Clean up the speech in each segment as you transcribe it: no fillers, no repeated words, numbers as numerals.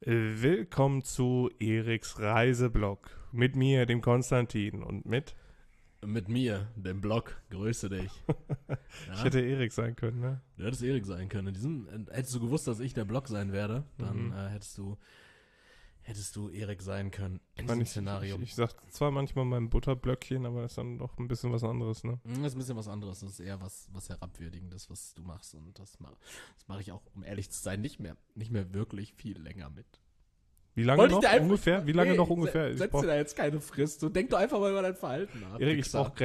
Willkommen zu Eriks Reiseblog. Mit mir, dem Konstantin, und mit? Mit mir, dem Blog. Grüße dich. Ja? Ich hätte Erik sein können, ne? Du hättest Erik sein können. Hättest du gewusst, dass ich der Blog sein werde, dann hättest du Erik sein können in diesem Szenario. Ich sag zwar manchmal mein Butterblöckchen, aber das ist dann doch ein bisschen was anderes, ne? Das ist ein bisschen was anderes. Das ist eher was Herabwürdigendes, was du machst. Und das mache ich auch, um ehrlich zu sein, nicht mehr wirklich viel länger mit. Wie lange noch ungefähr? Setz dir da jetzt keine Frist. Du denk doch einfach mal über dein Verhalten nach. Erik,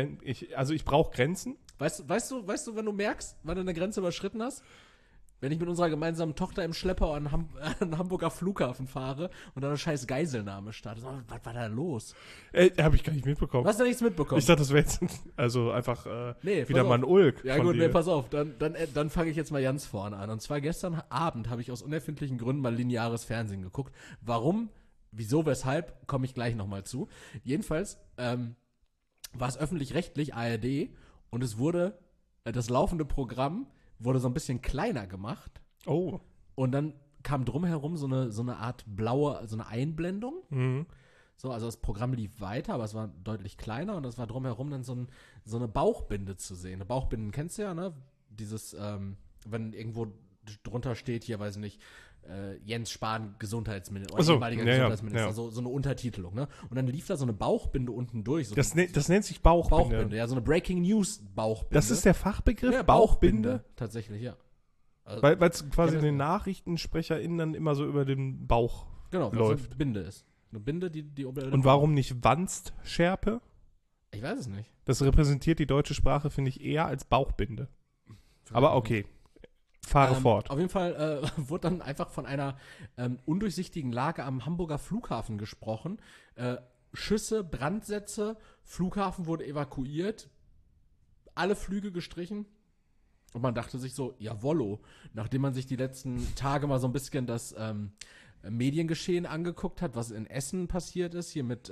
ich brauche Grenzen. Weißt du, wenn du merkst, wann du eine Grenze überschritten hast? Wenn ich mit unserer gemeinsamen Tochter im Schlepper an Hamburger Flughafen fahre und da eine scheiß Geiselnahme startet. Was war da los? Habe ich gar nicht mitbekommen. Du hast da nichts mitbekommen? Ich dachte, das wäre jetzt einfach wieder mal ein Ulk. Ja gut, nee, pass auf. Dann fange ich jetzt mal ganz vorne an. Und zwar gestern Abend habe ich aus unerfindlichen Gründen mal lineares Fernsehen geguckt. Warum, wieso, weshalb, komme ich gleich nochmal zu. Jedenfalls war es öffentlich-rechtlich, ARD, und es wurde, das laufende Programm wurde so ein bisschen kleiner gemacht. Oh. Und dann kam drumherum so eine Art blaue, so eine Einblendung. Mhm. So, also das Programm lief weiter, aber es war deutlich kleiner und es war drumherum dann so eine Bauchbinde zu sehen. Eine Bauchbinde kennst du ja, ne? Dieses, wenn irgendwo drunter steht, hier, weiß ich nicht, Jens Spahn, Gesundheitsminister, oder ehemaliger Gesundheitsminister, ja. So eine Untertitelung, ne? Und dann lief da so eine Bauchbinde unten durch. So das nennt sich Bauchbinde. Bauchbinde, ja, so eine Breaking News Bauchbinde. Das ist der Fachbegriff? Ja, Bauchbinde. Tatsächlich, ja. Also, weil es quasi den NachrichtensprecherInnen dann immer so über den Bauch läuft. So eine Binde ist. Eine Binde, die Und warum nicht Wanstschärpe? Ich weiß es nicht. Das repräsentiert die deutsche Sprache, finde ich, eher als Bauchbinde. Aber okay. Fahre fort. Auf jeden Fall wurde dann einfach von einer undurchsichtigen Lage am Hamburger Flughafen gesprochen. Schüsse, Brandsätze, Flughafen wurde evakuiert, alle Flüge gestrichen. Und man dachte sich so, jawollo, nachdem man sich die letzten Tage mal so ein bisschen das Mediengeschehen angeguckt hat, was in Essen passiert ist, hier mit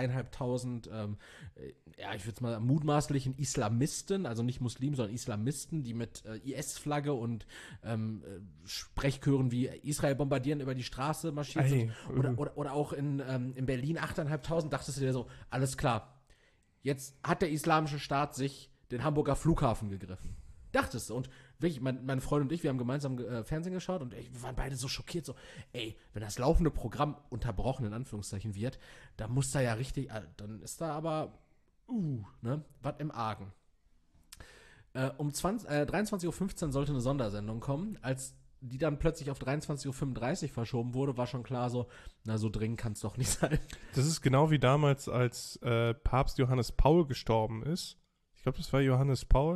3.500, ich würde es mal mutmaßlichen Islamisten, also nicht Muslimen, sondern Islamisten, die mit IS-Flagge und Sprechchören wie Israel bombardieren über die Straße marschiert sind. Oder auch in Berlin 8.500, dachtest du dir so, alles klar, jetzt hat der islamische Staat sich den Hamburger Flughafen gegriffen. Dachtest du. Und wirklich, meine Freundin und ich, wir haben gemeinsam Fernsehen geschaut und wir waren beide so schockiert, so, wenn das laufende Programm unterbrochen, in Anführungszeichen, wird, dann muss da ja richtig, dann ist da aber, was im Argen. Um 23.15 Uhr sollte eine Sondersendung kommen. Als die dann plötzlich auf 23.35 Uhr verschoben wurde, war schon klar so, na, so dringend kann es doch nicht sein. Das ist genau wie damals, als Papst Johannes Paul gestorben ist. Ich glaube, das war Johannes Paul.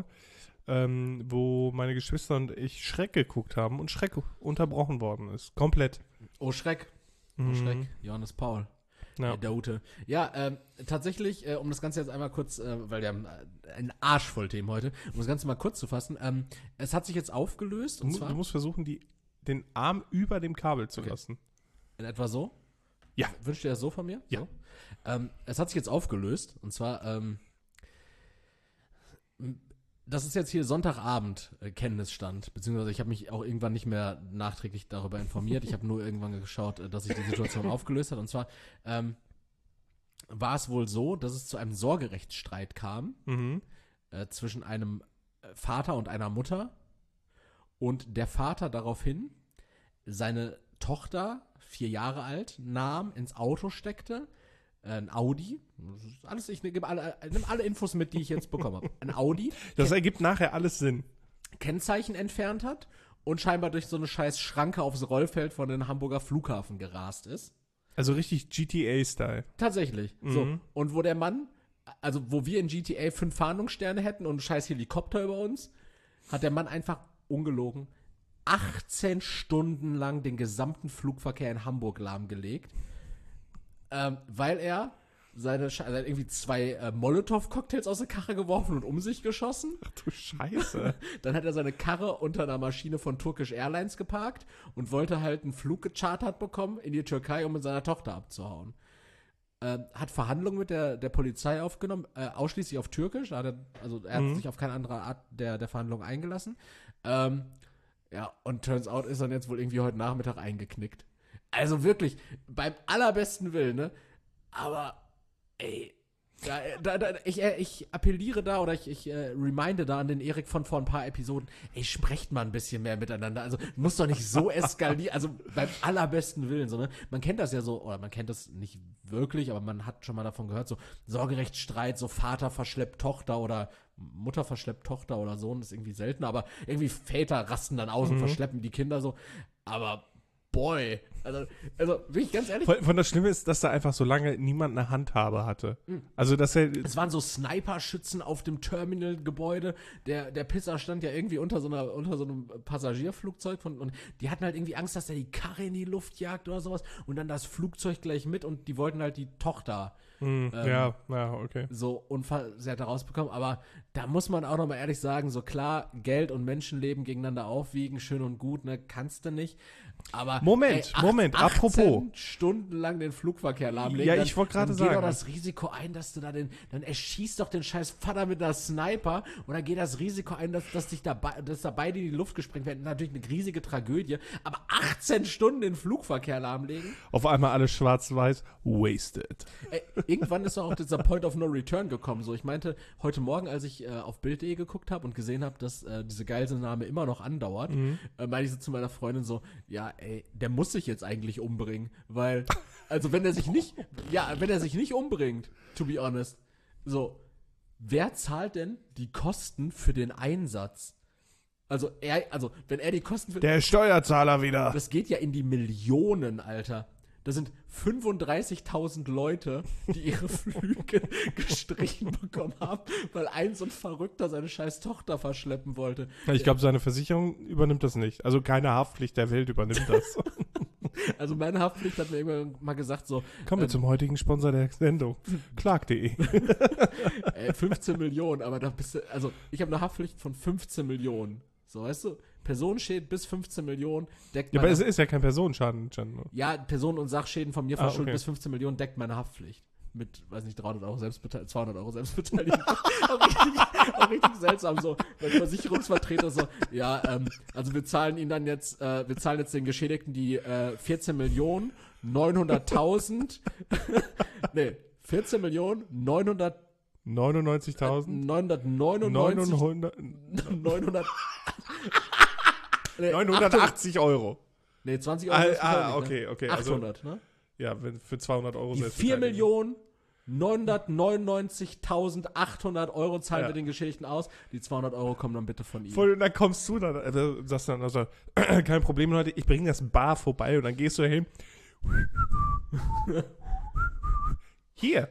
Wo meine Geschwister und ich Schreck geguckt haben und Schreck unterbrochen worden ist. Komplett. Oh, Schreck. Oh, Schreck. Johannes Paul. Ja. Der Ute. Ja, tatsächlich, um das Ganze jetzt einmal kurz, weil wir haben einen Arsch voll Themen heute, um das Ganze mal kurz zu fassen. Es hat sich jetzt aufgelöst. Und zwar, du musst versuchen, den Arm über dem Kabel zu lassen. In etwa so? Ja. Wünschst du dir das so von mir? Ja. So? Es hat sich jetzt aufgelöst. Und zwar, das ist jetzt hier Sonntagabend Kenntnisstand, beziehungsweise ich habe mich auch irgendwann nicht mehr nachträglich darüber informiert. Ich habe nur irgendwann geschaut, dass sich die Situation aufgelöst hat. Und zwar war es wohl so, dass es zu einem Sorgerechtsstreit kam zwischen einem Vater und einer Mutter und der Vater daraufhin seine Tochter, 4 Jahre alt, nahm, ins Auto steckte, ein Audi, alles, ich nehme alle Infos mit, die ich jetzt bekommen habe. Ein Audi. Das ergibt nachher alles Sinn. Kennzeichen entfernt hat und scheinbar durch so eine scheiß Schranke aufs Rollfeld von den Hamburger Flughafen gerast ist. Also richtig GTA-Style. Tatsächlich. So. Und wo der Mann, also wo wir in GTA 5 Fahndungssterne hätten und einen scheiß Helikopter über uns, hat der Mann einfach ungelogen 18 Stunden lang den gesamten Flugverkehr in Hamburg lahmgelegt. Weil er seine irgendwie 2 Molotow-Cocktails aus der Karre geworfen und um sich geschossen. Ach du Scheiße. Dann hat er seine Karre unter einer Maschine von Turkish Airlines geparkt und wollte halt einen Flug gechartert bekommen in die Türkei, um mit seiner Tochter abzuhauen. Hat Verhandlungen mit der Polizei aufgenommen, ausschließlich auf Türkisch. Er hat sich auf keine andere Art der Verhandlung eingelassen. Und turns out ist dann jetzt wohl irgendwie heute Nachmittag eingeknickt. Also wirklich, beim allerbesten Willen, ne? Aber, ey, ich appelliere da oder ich reminde da an den Erik von vor ein paar Episoden, ey, sprecht mal ein bisschen mehr miteinander. Also, muss doch nicht so eskalieren, also beim allerbesten Willen, so, ne? Man kennt das ja so, oder man kennt das nicht wirklich, aber man hat schon mal davon gehört, so Sorgerechtsstreit, so Vater verschleppt Tochter oder Mutter verschleppt Tochter oder Sohn, ist irgendwie selten, aber irgendwie Väter rasten dann aus und verschleppen die Kinder so. Aber boy, also wirklich ganz ehrlich. Von das Schlimme ist, dass da einfach so lange niemand eine Handhabe hatte. Also, dass er. Es waren so Sniper-Schützen auf dem Terminal-Gebäude. Der Pisser stand ja irgendwie unter so einem Passagierflugzeug und die hatten halt irgendwie Angst, dass er die Karre in die Luft jagt oder sowas und dann das Flugzeug gleich mit und die wollten halt die Tochter ja, okay. so unversehrt rausbekommen. Aber da muss man auch nochmal ehrlich sagen, so klar, Geld und Menschenleben gegeneinander aufwiegen, schön und gut, ne, kannst du nicht. Aber Moment, 18 apropos. Stunden lang den Flugverkehr lahmlegen. Ja, ich wollte gerade sagen. Geh doch das Risiko ein, dass du dann erschießt doch den scheiß Vater mit einer Sniper und dann geht das Risiko ein, dass da beide in die Luft gesprengt werden. Natürlich eine riesige Tragödie, aber 18 Stunden den Flugverkehr lahmlegen. Auf einmal alles schwarz-weiß, wasted. Irgendwann ist auch dieser Point of No Return gekommen. So, ich meinte, heute Morgen, als ich auf Bild.de geguckt habe und gesehen habe, dass diese Geiselnahme immer noch andauert, meinte ich so zu meiner Freundin so, ja, ey, der muss sich jetzt eigentlich umbringen, weil, also wenn er sich nicht umbringt, to be honest, so, wer zahlt denn die Kosten für den Einsatz? Also, wenn er die Kosten für... Der Steuerzahler wieder. Das geht ja in die Millionen, Alter. Da sind 35.000 Leute, die ihre Flüge gestrichen bekommen haben, weil so ein Verrückter seine scheiß Tochter verschleppen wollte. Ich glaube, seine Versicherung übernimmt das nicht. Also keine Haftpflicht der Welt übernimmt das. Also meine Haftpflicht hat mir irgendwann mal gesagt so... Kommen wir zum heutigen Sponsor der Sendung. Clark.de. 15 Millionen, aber da bist du... Also ich habe eine Haftpflicht von 15 Millionen. So, weißt du? Personenschäden bis 15 Millionen deckt ja, aber es ist ja kein Personenschaden. Ja, Personen- und Sachschäden von mir verschuldet okay. bis 15 Millionen deckt meine Haftpflicht. Mit, weiß nicht, 300 Euro Selbstbeteiligung, 200 Euro Selbstbeteiligung. auch richtig seltsam so. Weil Versicherungsvertreter so, ja, also wir zahlen ihnen dann jetzt, wir zahlen jetzt den Geschädigten die 14 Millionen 900.000 nee, 14 Millionen 99.000 980 Euro. Nee, 20 Euro. Okay. 800, also, ne? Ja, für 200 Euro die 4.999.800 Euro zahlen wir den Geschädigten aus. Die 200 Euro kommen dann bitte von ihm. Voll, dann kommst du dann, sagst dann also, kein Problem, Leute, ich bringe das Bar vorbei und dann gehst du hin. Hier.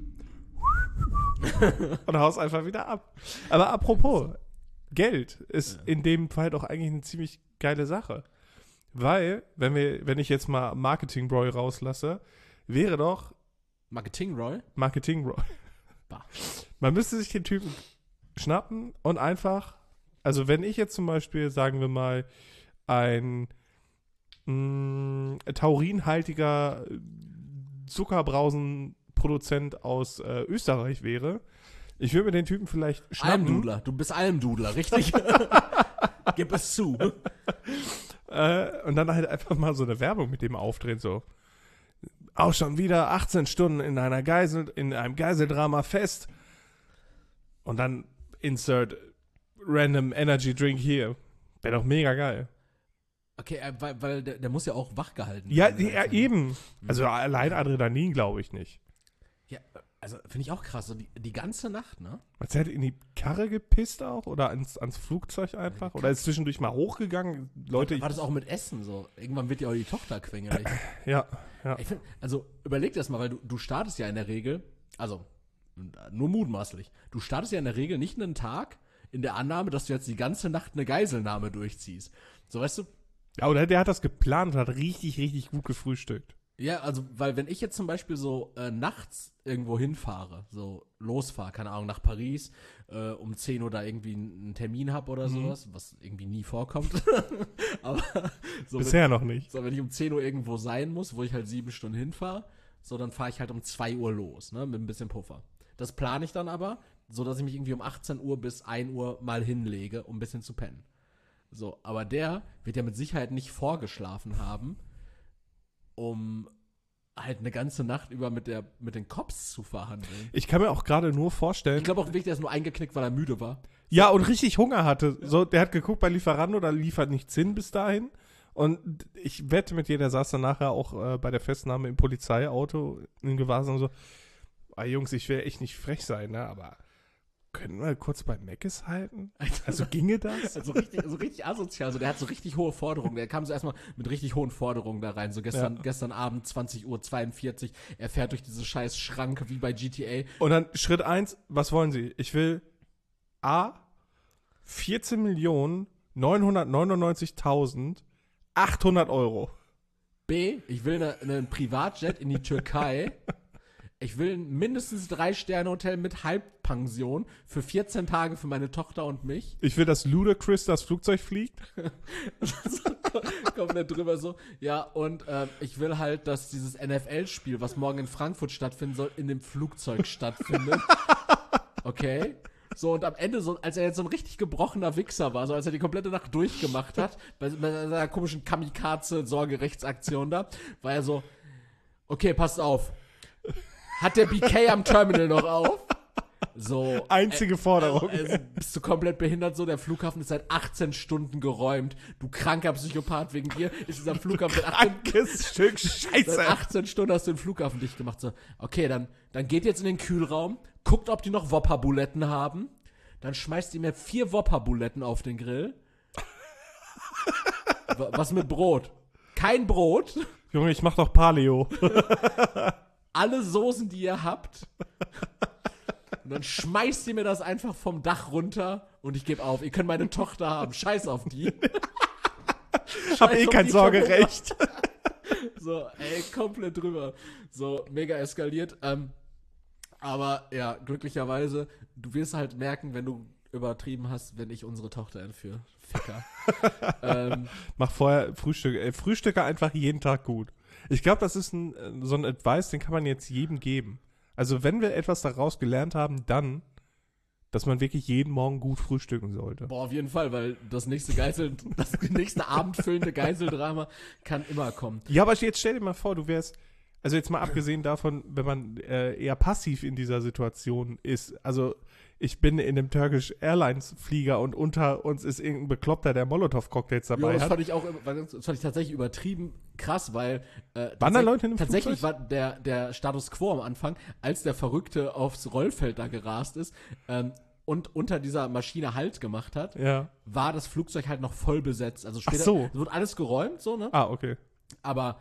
Und haust einfach wieder ab. Aber apropos, Geld ist in dem Fall doch eigentlich eine ziemlich geile Sache. Weil, wenn ich jetzt mal Marketing Roy rauslasse, wäre doch Marketing Roy? Man müsste sich den Typen schnappen und einfach, also wenn ich jetzt zum Beispiel, sagen wir mal, ein taurinhaltiger Zuckerbrausenproduzent aus Österreich wäre, ich würde mir den Typen vielleicht schnappen. Almdudler, du bist Almdudler, richtig? Gib es zu. Und dann halt einfach mal so eine Werbung mit dem aufdrehen, so. Auch schon wieder 18 Stunden in einem Geiseldrama fest. Und dann insert random Energy Drink hier. Wäre doch mega geil. Okay, weil der muss ja auch wachgehalten werden. Ja, eben. Also allein Adrenalin glaube ich nicht. Ja, also finde ich auch krass. So die ganze Nacht, ne? Als hätte in die Karre gepisst auch? Oder ans Flugzeug einfach? Oder ist zwischendurch mal hochgegangen? Leute, war das auch mit Essen so? Irgendwann wird ja auch die Tochter quengelig. Ja. Ich find, also überleg das mal, weil du startest ja in der Regel, also nur mutmaßlich, du startest ja in der Regel nicht einen Tag in der Annahme, dass du jetzt die ganze Nacht eine Geiselnahme durchziehst. So, weißt du? Ja, oder der hat das geplant und hat richtig, richtig gut gefrühstückt. Ja, also, weil wenn ich jetzt zum Beispiel so nachts irgendwo hinfahre, so losfahre, keine Ahnung, nach Paris, um 10 Uhr da irgendwie einen Termin habe oder sowas, was irgendwie nie vorkommt. Aber so bisher noch nicht. So, wenn ich um 10 Uhr irgendwo sein muss, wo ich halt 7 Stunden hinfahre, so, dann fahre ich halt um 2 Uhr los, ne, mit ein bisschen Puffer. Das plane ich dann aber, so dass ich mich irgendwie um 18 Uhr bis 1 Uhr mal hinlege, um ein bisschen zu pennen. So, aber der wird ja mit Sicherheit nicht vorgeschlafen haben, um halt eine ganze Nacht über mit den Cops zu verhandeln. Ich kann mir auch gerade nur vorstellen. Ich glaube auch wirklich, der ist nur eingeknickt, weil er müde war. Ja, und richtig Hunger hatte. So, der hat geguckt bei Lieferando, da liefert nichts hin bis dahin. Und ich wette mit dir, der saß dann nachher auch bei der Festnahme im Polizeiauto in Gewahrsam so, Jungs, ich will echt nicht frech sein, ne, aber können wir kurz bei Mc's halten? Also ginge das? Also richtig asozial. Also der hat so richtig hohe Forderungen. Der kam so erstmal mit richtig hohen Forderungen da rein. So gestern Abend, 20:42 Uhr. Er fährt durch diese scheiß Schranke wie bei GTA. Und dann Schritt 1, was wollen Sie? Ich will A, 14.999.800 Euro. B, ich will einen Privatjet in die Türkei. Ich will ein mindestens 3-Sterne-Hotel mit Halbpension für 14 Tage für meine Tochter und mich. Ich will, dass Ludacris das Flugzeug fliegt. Komplett drüber so. Ja, und ich will halt, dass dieses NFL-Spiel, was morgen in Frankfurt stattfinden soll, in dem Flugzeug stattfindet. Okay. So, und am Ende, so, als er jetzt so ein richtig gebrochener Wichser war, so als er die komplette Nacht durchgemacht hat, bei seiner komischen Kamikaze-Sorgerechtsaktion da, war er so, okay, passt auf. Hat der BK am Terminal noch auf? So. Einzige Forderung. Bist du komplett behindert so? Der Flughafen ist seit 18 Stunden geräumt. Du kranker Psychopath, wegen dir ist dieser Flughafen Stück Scheiße. seit 18 Stunden hast du den Flughafen dicht gemacht. So, okay, dann geht jetzt in den Kühlraum, guckt, ob die noch Whopper-Buletten haben. Dann schmeißt ihr mir 4 Whopper-Buletten auf den Grill. Was mit Brot? Kein Brot. Junge, ich mach doch Paleo. Alle Soßen, die ihr habt. Und dann schmeißt ihr mir das einfach vom Dach runter und ich gebe auf. Ihr könnt meine Tochter haben. Scheiß auf die. Hab eh kein Sorgerecht. So, komplett drüber. So, mega eskaliert. Aber ja, glücklicherweise, du wirst halt merken, wenn du übertrieben hast, wenn ich unsere Tochter entführe. Ficker. Mach vorher Frühstück. Frühstücke einfach jeden Tag gut. Ich glaube, das ist so ein Advice, den kann man jetzt jedem geben. Also wenn wir etwas daraus gelernt haben, dann, dass man wirklich jeden Morgen gut frühstücken sollte. Boah, auf jeden Fall, weil das nächste abendfüllende Geiseldrama kann immer kommen. Ja, aber jetzt stell dir mal vor, du wärst, also jetzt mal abgesehen davon, wenn man eher passiv in dieser Situation ist, also ich bin in einem Turkish Airlines Flieger und unter uns ist irgendein Bekloppter, der Molotov-Cocktails dabei das hat. fand ich tatsächlich übertrieben krass, weil waren da Leute in dem tatsächlich Flugzeug? war der Status quo am Anfang, als der Verrückte aufs Rollfeld da gerast ist und unter dieser Maschine Halt gemacht hat, war das Flugzeug halt noch voll besetzt. Also später es wurde alles geräumt, so, ne? Ah, okay. Aber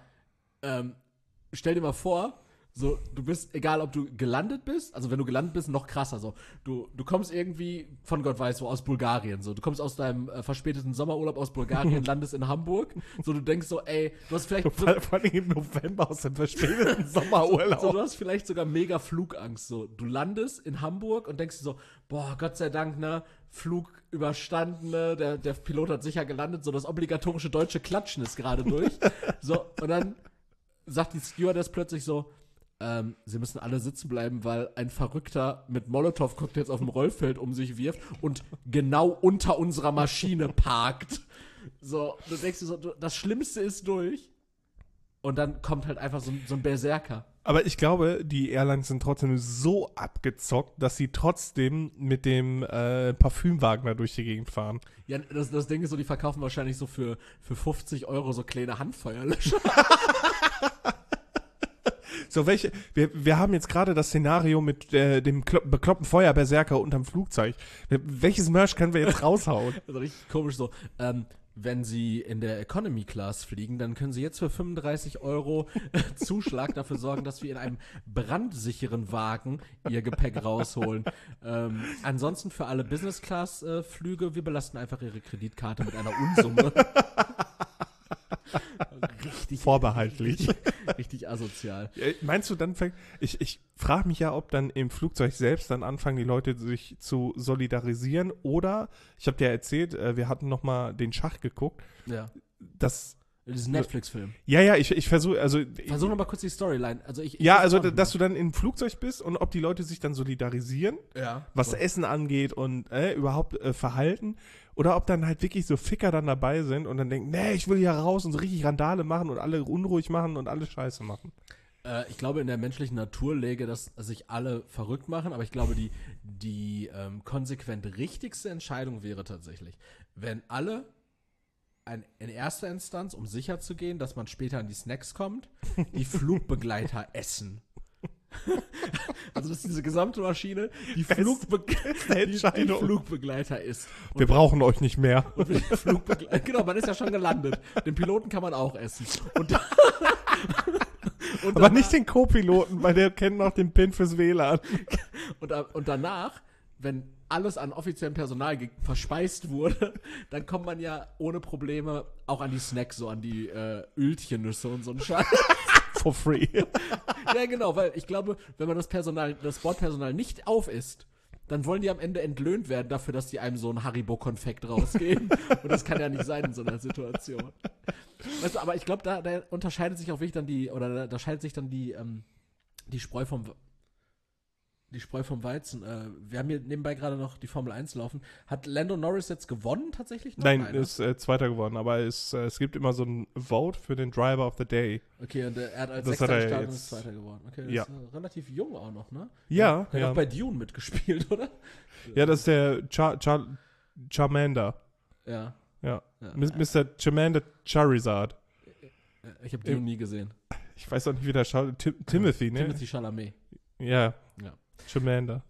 stell dir mal vor, so, du bist, egal ob du gelandet bist, also wenn du gelandet bist, noch krasser, so, du kommst irgendwie, von Gott weiß wo, aus Bulgarien, so, du kommst aus deinem verspäteten Sommerurlaub aus Bulgarien, landest in Hamburg, so, du denkst so, ey, du hast vielleicht Vor allem im November aus dem verspäteten Sommerurlaub. So, du hast vielleicht sogar mega Flugangst, so, du landest in Hamburg und denkst dir so, boah, Gott sei Dank, ne, Flug überstanden, ne, der Pilot hat sicher gelandet, so, das obligatorische deutsche Klatschen ist gerade durch, so, und dann sagt die Stewardess plötzlich so, sie müssen alle sitzen bleiben, weil ein Verrückter mit Molotow-Cocktails auf dem Rollfeld um sich wirft und genau unter unserer Maschine parkt. So, du denkst dir so, das Schlimmste ist durch. Und dann kommt halt einfach so ein Berserker. Aber ich glaube, die Airlines sind trotzdem so abgezockt, dass sie trotzdem mit dem Parfümwagen da durch die Gegend fahren. Ja, das Ding ist so, die verkaufen wahrscheinlich so für 50 € so kleine Handfeuerlöscher. So, wir haben jetzt gerade das Szenario mit dem bekloppten Feuerberserker unterm Flugzeug. Welches Merch können wir jetzt raushauen? Also richtig komisch so. Wenn Sie in der Economy Class fliegen, dann können Sie jetzt für 35 € Zuschlag dafür sorgen, dass wir in einem brandsicheren Wagen Ihr Gepäck rausholen. Ansonsten für alle Business Class Flüge, wir belasten einfach Ihre Kreditkarte mit einer Unsumme. Richtig vorbehaltlich. Richtig asozial. Meinst du dann, ich frage mich ja, ob dann im Flugzeug selbst dann anfangen, die Leute sich zu solidarisieren oder, ich habe dir erzählt, wir hatten noch mal den Schach geguckt, ja. dass Diesen Netflix-Film. Ja, ich versuche, also... Versuch nochmal kurz die Storyline. Dass du dann im Flugzeug bist und ob die Leute sich dann solidarisieren, was Essen angeht und überhaupt Verhalten, oder ob dann halt wirklich so Ficker dann dabei sind und dann denken, nee, ich will hier raus und so richtig Randale machen und alle unruhig machen und alle Scheiße machen. Ich glaube, in der menschlichen Natur läge, dass sich alle verrückt machen, aber ich glaube, die konsequent richtigste Entscheidung wäre tatsächlich, wenn alle in erster Instanz, um sicher zu gehen, dass man später an die Snacks kommt, die Flugbegleiter essen. Also, dass diese gesamte Maschine die Flugbegleiter ist. Wir brauchen euch nicht mehr. Genau, man ist ja schon gelandet. Den Piloten kann man auch essen. Aber nicht den Co-Piloten, weil der kennt noch den PIN fürs WLAN. Und danach, wenn alles an offiziellem Personal verspeist wurde, dann kommt man ja ohne Probleme auch an die Snacks, so an die Ölchennüsse und so ein Scheiß. For free. Ja, genau, weil ich glaube, wenn man das Bordpersonal nicht aufisst, dann wollen die am Ende entlöhnt werden dafür, dass die einem so ein Haribo-Konfekt rausgeben. Und das kann ja nicht sein in so einer Situation. Weißt du, aber ich glaube, da unterscheidet sich auch wirklich dann da scheidet sich dann die Spreu vom Weizen. Wir haben hier nebenbei gerade noch die Formel 1 laufen. Hat Lando Norris jetzt gewonnen tatsächlich noch? Nein, ist Zweiter geworden, aber es gibt immer so ein Vote für den Driver of the Day. Okay, und er hat als Sechster gestartet und ist Zweiter geworden. Okay, das ist relativ jung auch noch, ne? Ja. Der hat auch bei Dune mitgespielt, oder? Ja, das ist der Charmander. Ja. Mr. Charmander Charizard. Ich habe Dune nie gesehen. Ich weiß auch nicht, wie der Timothy, ne? Timothy Chalamet. Ja. Charmander.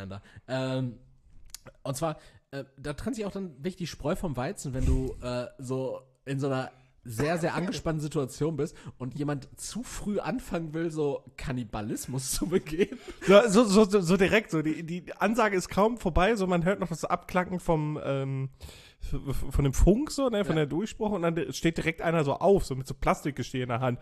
Und zwar, da trennt sich auch dann wirklich die Spreu vom Weizen, wenn du so in so einer sehr, sehr angespannten Situation bist und jemand zu früh anfangen will, so Kannibalismus zu begehen. So direkt, so die Ansage ist kaum vorbei, so man hört noch das Abklacken von dem Funk, so, ne, von der Durchspruch, und dann steht direkt einer so auf, so mit so Plastikgesteh in der Hand.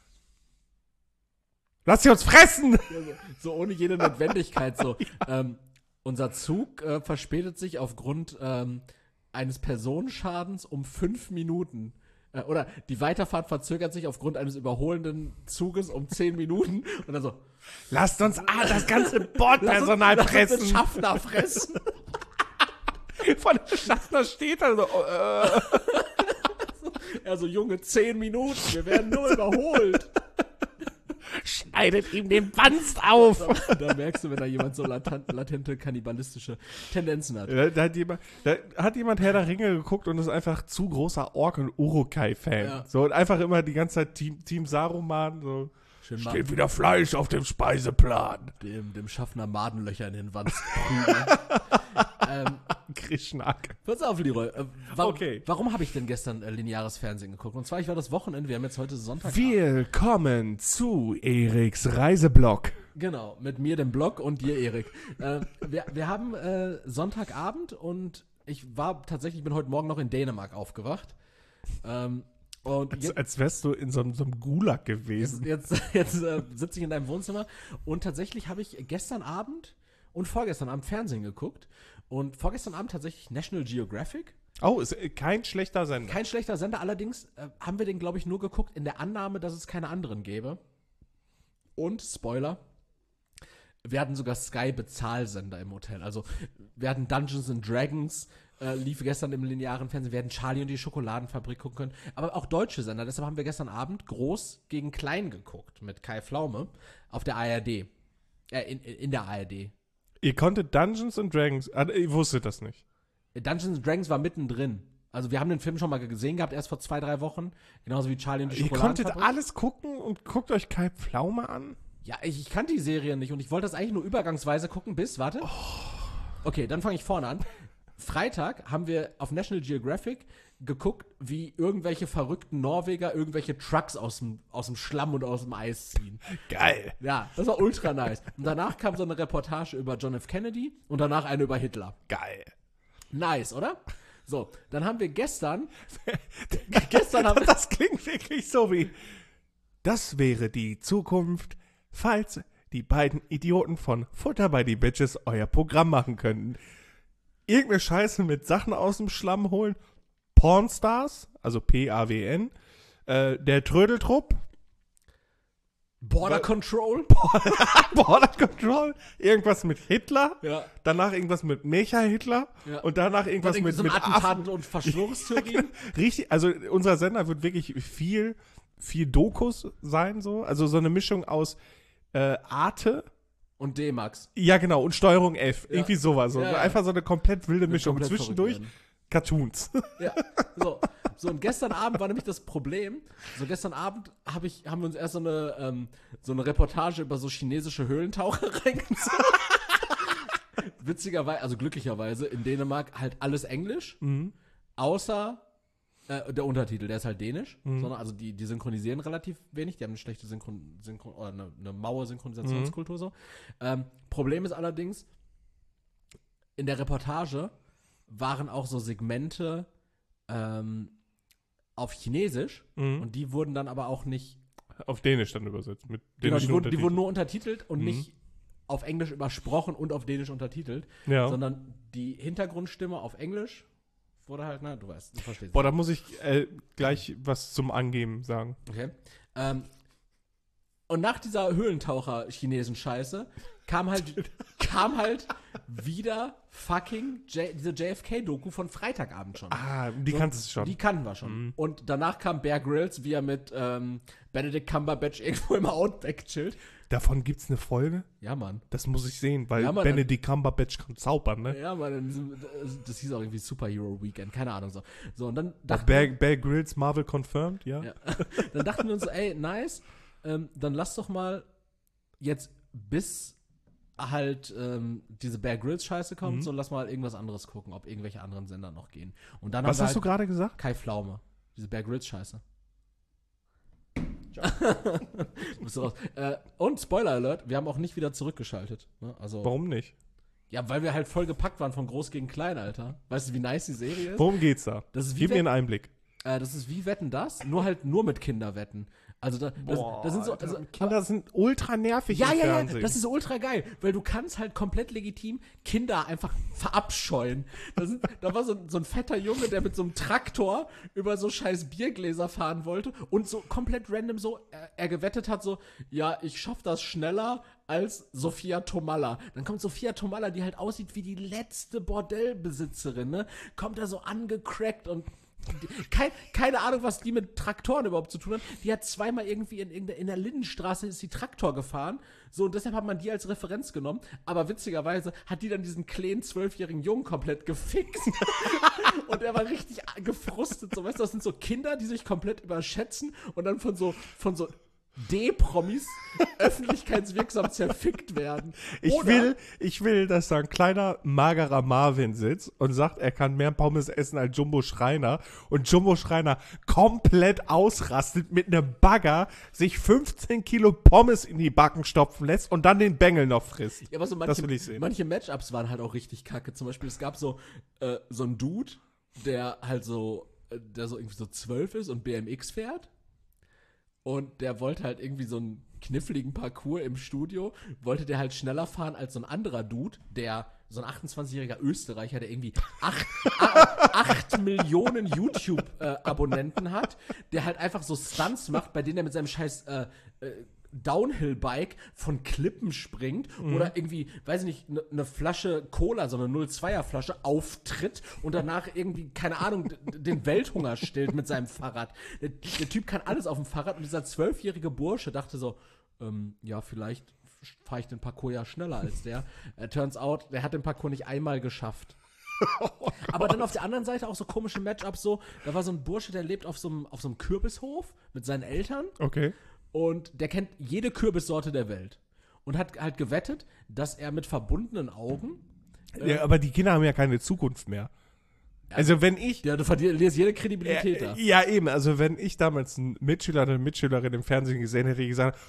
Lass sie uns fressen! Ja, so ohne jede Notwendigkeit, so. Ja. Unser Zug verspätet sich aufgrund eines Personenschadens um 5 Minuten. Oder die Weiterfahrt verzögert sich aufgrund eines überholenden Zuges um 10 Minuten. Und dann so, lasst uns das ganze Bordpersonal fressen. Lass uns den Schaffner fressen. Von dem Schaffner steht da so. Also, Junge, 10 Minuten, wir werden nur überholt. Schneidet ihm den Wanst auf. Da merkst du, wenn da jemand so latente kannibalistische Tendenzen hat. Da hat jemand Herr der Ringe geguckt und ist einfach zu großer Ork- und Urukai-Fan. Ja. So, und einfach immer die ganze Zeit Team Saruman. So. Steht wieder Fleisch auf dem Speiseplan. Dem Schaffner Madenlöcher in den Wanst Krishnak. Pass auf, Leroy. Warum habe ich denn gestern lineares Fernsehen geguckt? Und zwar, ich war das Wochenende, wir haben jetzt heute Sonntag. Willkommen zu Eriks Reiseblog. Genau, mit mir, dem Blog, und dir, Erik. Wir haben Sonntagabend und ich bin heute Morgen noch in Dänemark aufgewacht. Als wärst du in so einem Gulag gewesen. Jetzt sitze ich in deinem Wohnzimmer und tatsächlich habe ich gestern Abend und vorgestern Abend Fernsehen geguckt. Und vorgestern Abend tatsächlich National Geographic. Oh, ist kein schlechter Sender. Kein schlechter Sender, allerdings haben wir den, glaube ich, nur geguckt in der Annahme, dass es keine anderen gäbe. Und, Spoiler, wir hatten sogar Sky-Bezahlsender im Hotel. Also, wir hatten Dungeons & Dragons, lief gestern im linearen Fernsehen. Wir hatten Charlie und die Schokoladenfabrik gucken können. Aber auch deutsche Sender. Deshalb haben wir gestern Abend Groß gegen Klein geguckt mit Kai Pflaume auf der ARD. In der ARD. Ihr konntet Dungeons & Dragons, ihr wusstet das nicht. Dungeons & Dragons war mittendrin. Also wir haben den Film schon mal gesehen gehabt, erst vor 2-3 Wochen. Genauso wie Charlie und die Schokoladenfabrik. Ihr konntet alles gucken und guckt euch Kai Pflaume an? Ja, ich kannte die Serie nicht und ich wollte das eigentlich nur übergangsweise gucken, warte. Okay, dann fange ich vorne an. Freitag haben wir auf National Geographic geguckt, wie irgendwelche verrückten Norweger irgendwelche Trucks aus dem Schlamm und aus dem Eis ziehen. Geil. Ja, das war ultra nice. Und danach kam so eine Reportage über John F. Kennedy und danach eine über Hitler. Geil. Nice, oder? So, dann haben wir gestern das klingt wirklich so wie, das wäre die Zukunft, falls die beiden Idioten von Futter by the Bitches euer Programm machen könnten. Irgendeine Scheiße mit Sachen aus dem Schlamm holen, Pornstars, also P-A-W-N, Der Trödeltrupp. Border Control. Border Control. Irgendwas mit Hitler. Ja. Danach irgendwas mit Mecha-Hitler. Ja. Und danach irgendwas Dann irgendwie mit, so mit Attentaten Affen. und Verschwörungstheorien. Richtig, also unser Sender wird wirklich viel Dokus sein, so. Also so eine Mischung aus Arte. Und D-Max. Ja, genau. Und Steuerung F. Ja. Irgendwie sowas. So. Ja, ja. Einfach so eine komplett wilde Mischung. komplett Zwischendurch verrückt Cartoons. Ja, so, und gestern Abend war nämlich das Problem. So, gestern Abend haben wir uns erst so eine Reportage über so chinesische Höhlentaucher reingezogen. Witzigerweise, also glücklicherweise, in Dänemark halt alles Englisch, außer der Untertitel, der ist halt dänisch. Sondern, also die synchronisieren relativ wenig, die haben eine schlechte oder eine maue Synchronisationskultur so. Problem ist allerdings, in der Reportage waren auch so Segmente auf Chinesisch und die wurden dann aber auch nicht. Auf Dänisch dann übersetzt. Mit Genau, die dänischen wurden nur untertitelt und nicht auf Englisch übersprochen und auf Dänisch untertitelt, Ja. sondern die Hintergrundstimme auf Englisch wurde halt, du verstehst. Boah, da muss ich gleich was zum Angeben sagen. Okay. Und nach dieser Höhlentaucher-Chinesen-Scheiße kam halt wieder fucking diese JFK-Doku von Freitagabend schon. Ah, die kanntest du schon. Die kannten wir schon. Und danach kam Bear Grylls, wie er mit Benedict Cumberbatch irgendwo im Outback chillt. Davon gibt's eine Folge? Ja, Mann. Das muss ich sehen, weil Ja, Mann, Benedict Cumberbatch kann zaubern, ne? Ja, Mann, das hieß auch irgendwie Superhero Weekend, keine Ahnung so. So, und dann Bear Grylls Marvel confirmed, ja? Ja. Dann dachten wir uns so, ey, nice, dann lass doch mal jetzt bis halt diese Bear Grylls Scheiße kommt, so lass mal irgendwas anderes gucken, ob irgendwelche anderen Sender noch gehen. Und dann Was haben wir hast du gerade gesagt? Kai Pflaume, diese Bear Grylls Scheiße. Bist du raus. Und Spoiler Alert, wir haben auch nicht wieder zurückgeschaltet. Ne? Also, Warum nicht? ja, weil wir halt voll gepackt waren von Groß gegen Klein, Alter. Weißt du, wie nice die Serie ist? Worum geht's da? Das ist wie Gib mir einen Einblick. Das ist wie Wetten, das? Nur mit Kinderwetten. Also das sind so, also, Kinder sind ultra nervig ja, im ja, ja, Fernsehen. das ist ultra geil, weil du kannst halt komplett legitim Kinder einfach verabscheuen. Da war so ein fetter Junge, der mit so einem Traktor über so scheiß Biergläser fahren wollte und so komplett random so, er gewettet hat so, ja, ich schaff das schneller als Sophia Tomalla. Dann kommt Sophia Tomalla, die halt aussieht wie die letzte Bordellbesitzerin, ne? Kommt da so angecrackt und keine Ahnung, was die mit Traktoren überhaupt zu tun hat. Die hat zweimal irgendwie in der Lindenstraße ist die Traktor gefahren. So, und deshalb hat man die als Referenz genommen. Aber witzigerweise hat die dann diesen kleinen 12-jährigen Jungen komplett gefixt. Und er war richtig gefrustet. So, weißt du, das sind so Kinder, die sich komplett überschätzen und dann von so D-Promis öffentlichkeitswirksam zerfickt werden. Ich will, dass da ein kleiner, magerer Marvin sitzt und sagt, er kann mehr Pommes essen als Jumbo Schreiner und Jumbo Schreiner komplett ausrastet mit einem Bagger, sich 15 Kilo Pommes in die Backen stopfen lässt und dann den Bengel noch frisst. Ja, aber so Das will ich sehen. manche Matchups waren halt auch richtig kacke. Zum Beispiel, es gab so einen Dude, der irgendwie so 12 ist und BMX fährt. Und der wollte halt irgendwie so einen kniffligen Parcours im Studio, wollte der halt schneller fahren als so ein anderer Dude, der so ein 28-jähriger Österreicher, der irgendwie 8 Millionen YouTube-Abonnenten hat, der halt einfach so Stunts macht, bei denen er mit seinem scheiß Downhill-Bike von Klippen springt oder irgendwie, weiß ich nicht, eine Flasche Cola, so eine 02er Flasche auftritt und danach irgendwie, keine Ahnung, den Welthunger stillt mit seinem Fahrrad. Der Typ kann alles auf dem Fahrrad und dieser 12-jährige Bursche dachte so, ja, vielleicht fahre ich den Parcours ja schneller als der. Turns out, der hat den Parcours nicht einmal geschafft. Aber dann auf der anderen Seite auch so komische Matchups so, da war so ein Bursche, der lebt auf so einem Kürbishof mit seinen Eltern. Okay. Und der kennt jede Kürbissorte der Welt. Und hat halt gewettet, dass er mit verbundenen Augen. Ja, aber die Kinder haben ja keine Zukunft mehr. Also wenn ich... Ja, du verlierst jede Kredibilität da. Ja, eben. Also wenn ich damals einen Mitschüler oder eine Mitschülerin im Fernsehen gesehen hätte, die gesagt,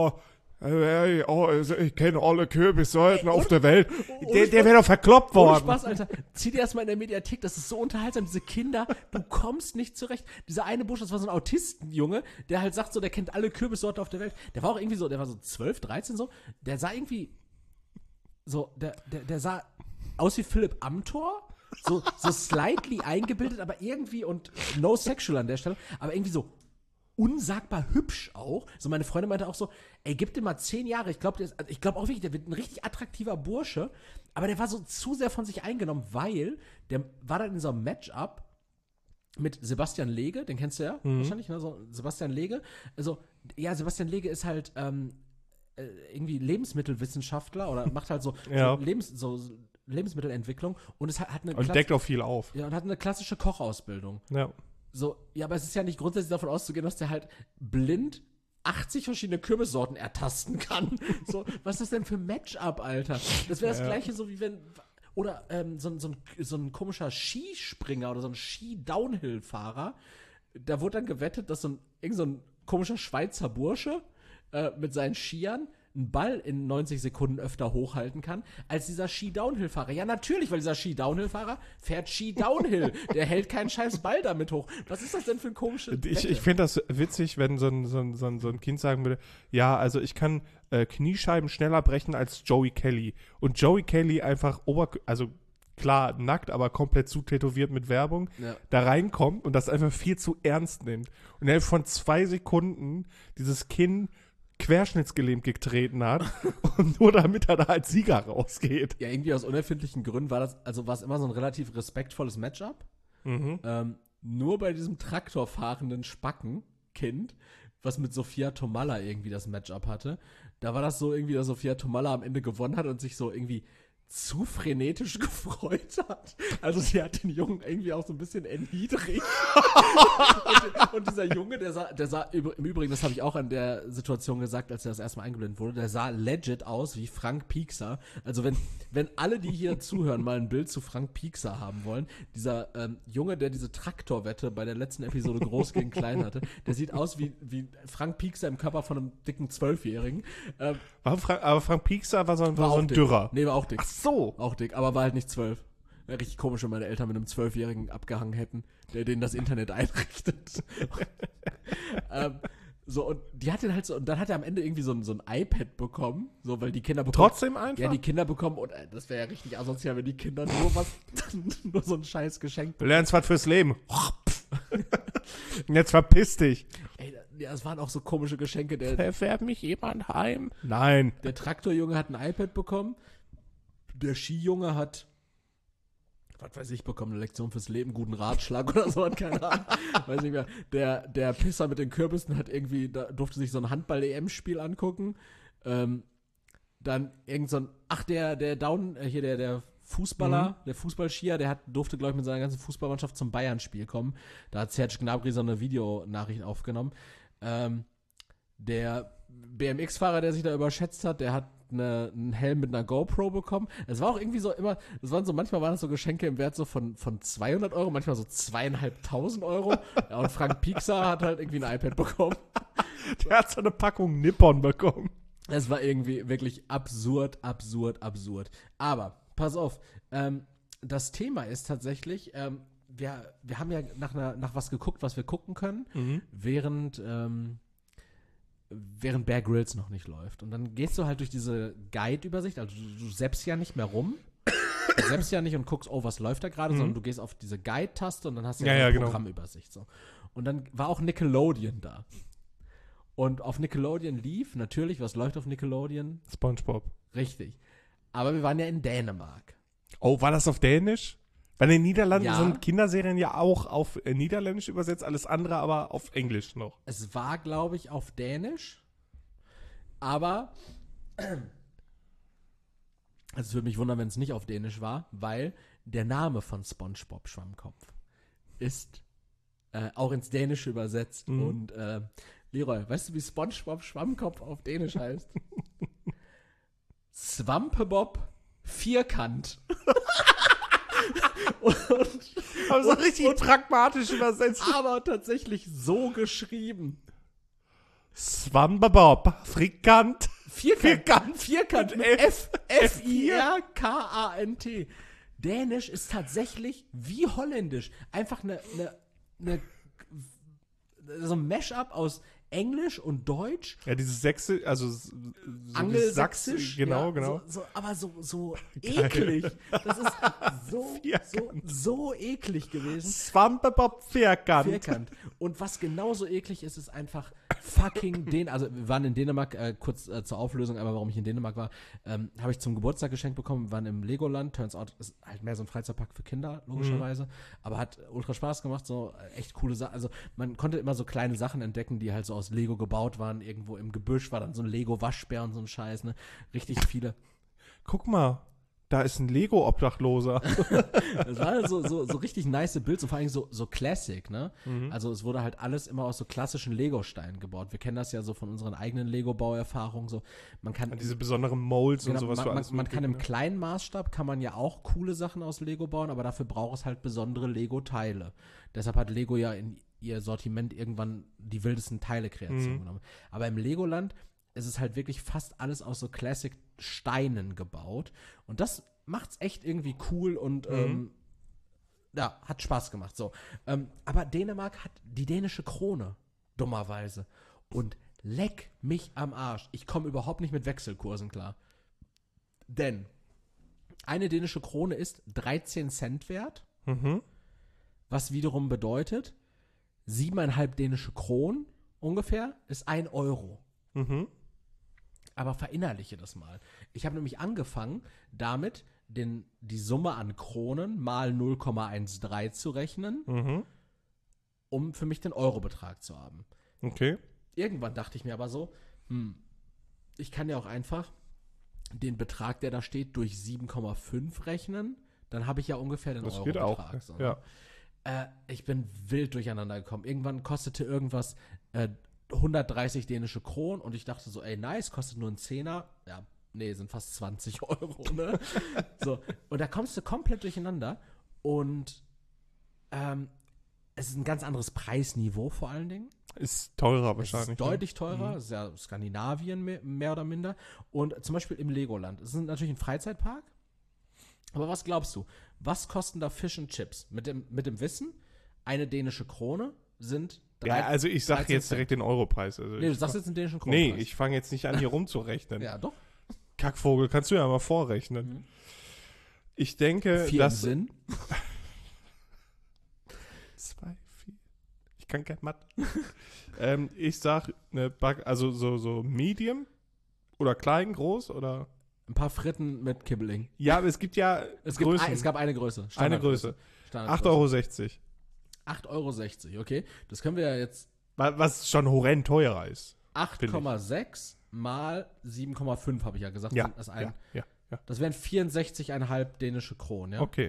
also ich kenne alle Kürbissorten auf der Welt. Der wäre doch verkloppt Ohne worden. Spaß, Alter. Zieh dir erstmal in der Mediathek, das ist so unterhaltsam. Diese Kinder, du kommst nicht zurecht. Dieser eine Bursche, das war so ein Autistenjunge, der halt sagt so, der kennt alle Kürbissorten auf der Welt. Der war auch irgendwie so, der war so 12, 13 so. Der sah irgendwie so, der sah aus wie Philipp Amthor. So slightly eingebildet, aber irgendwie, und no sexual an der Stelle, aber irgendwie so unsagbar hübsch auch. So, meine Freundin meinte auch so, ey, gib dem mal 10 Jahre. Ich glaube auch wirklich, der wird ein richtig attraktiver Bursche. Aber der war so zu sehr von sich eingenommen, weil der war dann in so einem Matchup mit Sebastian Lege, den kennst du ja wahrscheinlich, ne? So Sebastian Lege. Also, ja, Sebastian Lege ist halt irgendwie Lebensmittelwissenschaftler oder macht halt so Lebensmittelentwicklung und es hat eine Und deckt auch viel auf. ja, und hat eine klassische Kochausbildung. Ja. So, ja, aber es ist ja nicht grundsätzlich davon auszugehen, dass der halt blind 80 verschiedene Kürbissorten ertasten kann. So, was ist das denn für ein Matchup, Alter? Das wäre das Gleiche, so wie wenn. Oder so ein komischer Skispringer oder so ein Ski-Downhill-Fahrer. Da wurde dann gewettet, dass irgend so ein komischer Schweizer Bursche mit seinen Skiern einen Ball in 90 Sekunden öfter hochhalten kann, als dieser Ski-Downhill-Fahrer. Ja, natürlich, weil dieser Ski-Downhill-Fahrer fährt Ski-Downhill. Der hält keinen scheiß Ball damit hoch. Was ist das denn für ein komisches Ich finde das witzig, wenn so ein Kind sagen würde, ja, also ich kann Kniescheiben schneller brechen als Joey Kelly. Und Joey Kelly einfach also klar, nackt, aber komplett zutätowiert mit Werbung, da reinkommt und das einfach viel zu ernst nimmt. Und innerhalb von 2 Sekunden dieses Kinn querschnittsgelähmt getreten hat und nur damit er da als Sieger rausgeht. Ja, irgendwie aus unerfindlichen Gründen war es immer so ein relativ respektvolles Matchup. Nur bei diesem traktorfahrenden Spackenkind, was mit Sophia Tomalla irgendwie das Matchup hatte, da war das so irgendwie, dass Sophia Tomalla am Ende gewonnen hat und sich so irgendwie zu frenetisch gefreut hat. Also sie hat den Jungen irgendwie auch so ein bisschen erniedrigt. und dieser Junge, der sah im Übrigen, das habe ich auch an der Situation gesagt, als er das erstmal eingeblendet wurde, der sah legit aus wie Frank Piekser. Also wenn alle, die hier zuhören, mal ein Bild zu Frank Piekser haben wollen, dieser Junge, der diese Traktorwette bei der letzten Episode groß gegen klein hatte, der sieht aus wie Frank Piekser im Körper von einem dicken 12-Jährigen. Aber Frank Piekser war so ein dick. Dürrer. Nee, war auch dick. Ach so. Auch dick, aber war halt nicht 12. Wäre richtig komisch, wenn meine Eltern mit einem 12-Jährigen abgehangen hätten, der denen das Internet einrichtet. So, und die hat den halt so, und dann hat er am Ende irgendwie so ein iPad bekommen, so, weil die Kinder bekommen. Trotzdem einfach? Ja, die Kinder bekommen, und das wäre ja richtig asozial, wenn die Kinder nur so ein scheiß Geschenk. Du lernst was fürs Leben. Und jetzt verpiss dich. Ey, ja, es waren auch so komische Geschenke. Fährt mich jemand heim? Nein. Der Traktorjunge hat ein iPad bekommen. Der Skijunge hat, was weiß ich, bekommen eine Lektion fürs Leben, guten Ratschlag oder so, keine Ahnung. Weiß nicht mehr. Der Pisser mit den Kürbissen hat irgendwie, da durfte sich so ein Handball-EM-Spiel angucken. Dann irgend so ein, der Fußballer, der Fußballskier, durfte, glaube ich, mit seiner ganzen Fußballmannschaft zum Bayern-Spiel kommen. Da hat Serge Gnabry so eine Videonachricht aufgenommen. Der BMX-Fahrer, der sich da überschätzt hat, der hat einen Helm mit einer GoPro bekommen. Es war auch irgendwie so immer, manchmal waren das so Geschenke im Wert so von 200 Euro, manchmal so 2.500 Euro. Ja, und Frank Piekser hat halt irgendwie ein iPad bekommen. Der hat so eine Packung Nippon bekommen. Es war irgendwie wirklich absurd. Aber, pass auf, das Thema ist tatsächlich, wir haben ja nach was geguckt, was wir gucken können, während Bear Grylls noch nicht läuft. Und dann gehst du halt durch diese Guide-Übersicht, also du zappst ja nicht mehr rum, du zappst ja nicht und guckst, oh, was läuft da gerade, sondern du gehst auf diese Guide-Taste und dann hast du ja eine Programmübersicht. So. Und dann war auch Nickelodeon da. Und auf Nickelodeon lief natürlich, was läuft auf Nickelodeon? SpongeBob. Richtig. Aber wir waren ja in Dänemark. Oh, war das auf Dänisch? Weil in den Niederlanden sind Kinderserien ja auch auf Niederländisch übersetzt, alles andere aber auf Englisch noch. Es war, glaube ich, auf Dänisch. Aber es würde mich wundern, wenn es nicht auf Dänisch war, weil der Name von SpongeBob Schwammkopf ist auch ins Dänische übersetzt. Und Leroy, weißt du, wie SpongeBob Schwammkopf auf Dänisch heißt? Swampebob Vierkant. Aber so richtig pragmatisch übersetzt. Aber tatsächlich so geschrieben. Swampebob, Frikant. Vierkant mit F-I-R-K-A-N-T. Dänisch ist tatsächlich wie Holländisch. Einfach so ein Mashup aus Englisch und Deutsch. Ja, dieses Sächse, also so Angelsächsisch. Genau, ja, genau. Aber so Geil. eklig. Das ist so Vierkant. eklig gewesen. Swampebob Vierkant. Vierkant. Und was genauso eklig ist, ist einfach fucking also wir waren in Dänemark, kurz zur Auflösung, einmal warum ich in Dänemark war, habe ich zum Geburtstag geschenkt bekommen, wir waren im Legoland, turns out, ist halt mehr so ein Freizeitpark für Kinder, logischerweise, aber hat ultra Spaß gemacht, so echt coole Sachen, also man konnte immer so kleine Sachen entdecken, die halt so aus Lego gebaut waren, irgendwo im Gebüsch war dann so ein Lego-Waschbär und so ein Scheiß, ne, richtig viele. Guck mal, da ist ein Lego-Obdachloser. Das war halt so richtig nice Builds und vor allem so Classic, ne? Also es wurde halt alles immer aus so klassischen Lego-Steinen gebaut. Wir kennen das ja so von unseren eigenen Lego-Bauerfahrungen. So, man kann Diese besonderen Molds genau, und sowas. Man kann im kleinen Maßstab, kann man ja auch coole Sachen aus Lego bauen, aber dafür braucht es halt besondere Lego-Teile. Deshalb hat Lego ja in ihr Sortiment irgendwann die wildesten Teile-Kreationen genommen. Aber im Legoland ist es halt wirklich fast alles aus so Classic-Steinen gebaut. Und das macht's echt irgendwie cool und ja, hat Spaß gemacht. So. Aber Dänemark hat die dänische Krone, dummerweise. Und leck mich am Arsch. Ich komme überhaupt nicht mit Wechselkursen klar. Denn eine dänische Krone ist 13 Cent wert, was wiederum bedeutet, 7,5 dänische Kronen ungefähr ist 1 Euro. Aber verinnerliche das mal. Ich habe nämlich angefangen, damit die Summe an Kronen mal 0,13 zu rechnen, um für mich den Eurobetrag zu haben. Okay. Irgendwann dachte ich mir aber so, ich kann ja auch einfach den Betrag, der da steht, durch 7,5 rechnen. Dann habe ich ja ungefähr den Das geht Eurobetrag. auch, So, ja. Ich bin wild durcheinander gekommen. Irgendwann kostete irgendwas 130 dänische Kronen und ich dachte so, ey, nice, kostet nur ein Zehner. Ja, nee, sind fast 20 Euro, ne? So, und da kommst du komplett durcheinander und es ist ein ganz anderes Preisniveau vor allen Dingen. Ist teurer Es wahrscheinlich. ist deutlich teurer, es ist ja Skandinavien mehr oder minder. Und zum Beispiel im Legoland. Es ist natürlich ein Freizeitpark. Aber was glaubst du? Was kosten da Fish and Chips? Mit dem Wissen, eine dänische Krone sind Ja, also ich sag 13 jetzt direkt den Europreis. Also Nee, du sagst jetzt einen dänischen Kronpreis. Nee, ich fange jetzt nicht an, hier rumzurechnen. Ja, doch. Kackvogel, kannst du ja mal vorrechnen. Ich denke, 4 dass... Sinn. 2, 4. Ich kann kein Mathe. Ich sag, also so Medium oder klein, groß oder... Ein paar Fritten mit Kibbeling. Ja, aber es gibt ja Größen. Es gab eine Größe. Eine Größe. 8,60 €. 8,60 €, okay. Das können wir ja jetzt... Was schon horrend teurer ist. 8,6 mal 7,5 habe ich ja gesagt. Ja, ja. Das wären 64,5 dänische Kronen, ja? Okay.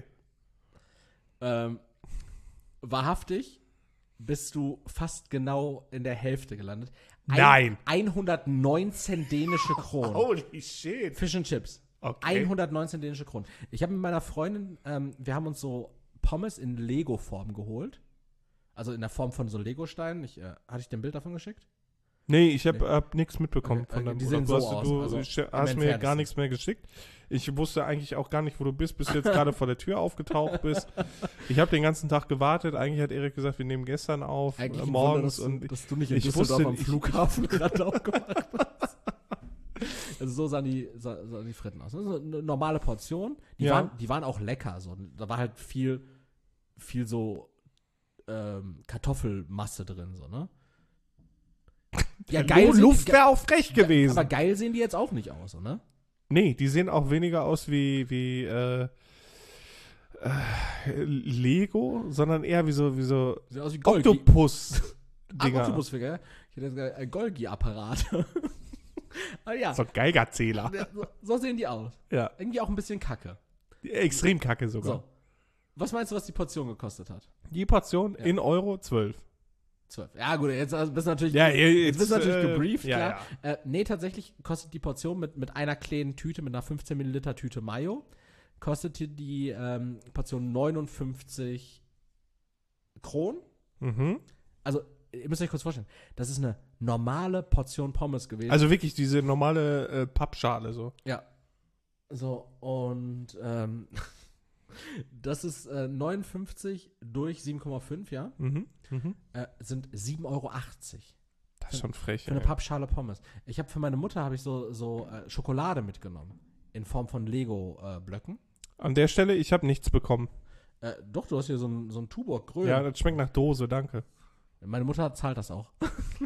Wahrhaftig bist du fast genau in der Hälfte gelandet. Nein! 119 dänische Kronen. Holy shit! Fish and Chips. Okay. 119 dänische Kronen. Ich habe mit meiner Freundin, wir haben uns so Pommes in Lego-Form geholt. Also in der Form von so Lego-Steinen. Hatte ich dir ein Bild davon geschickt? Nee, ich hab nichts mitbekommen Okay, von deinem die sehen so aus, Du also hast im mir gar Entferntesten. nichts mehr geschickt. Ich wusste eigentlich auch gar nicht, wo du bist, bis du jetzt gerade vor der Tür aufgetaucht bist. Ich habe den ganzen Tag gewartet. Eigentlich hat Erik gesagt, wir nehmen gestern auf, Eigentlich morgens. Wunder, und dass du nicht in ich Düsseldorf wusste- am ich- Flughafen gerade aufgemacht hast. Also so sahen die Fritten aus. Das ist eine normale Portion. Die waren auch lecker. So. Da war halt viel so Kartoffelmasse drin. So, ne? Ja, Luft wäre auch frech gewesen. Aber geil sehen die jetzt auch nicht aus, ne? Nee, die sehen auch weniger aus wie Lego, sondern eher wie so Sieht aus wie Golgi. Octopus-Dinger. Octopus-Finger. Ich hätte jetzt gesagt, ein Golgi-Apparat. Aber ja, So ein Geigerzähler. so sehen die aus. Ja. Irgendwie auch ein bisschen kacke. Extrem kacke sogar. So. Was meinst du, was die Portion gekostet hat? Die Portion in Euro 12. 12. Ja, gut, jetzt bist du natürlich, Ja, jetzt bist du natürlich gebrieft, ja, klar. Nee, tatsächlich kostet die Portion mit einer kleinen Tüte, mit einer 15 Milliliter Tüte Mayo, kostete die Portion 59 Kronen. Mhm. Also, ihr müsst euch kurz vorstellen, das ist eine normale Portion Pommes gewesen. Also wirklich diese normale Pappschale so. Ja. So, und das ist 59 durch 7,5, ja? Mhm. Mhm. Sind 7,80 €. Das ist schon frech. Für eine Pappschale Pommes. Für meine Mutter habe ich so Schokolade mitgenommen. In Form von Lego-Blöcken. An der Stelle, ich habe nichts bekommen. Doch, du hast hier so ein Tuborg grün. Ja, das schmeckt nach Dose, danke. Meine Mutter zahlt das auch.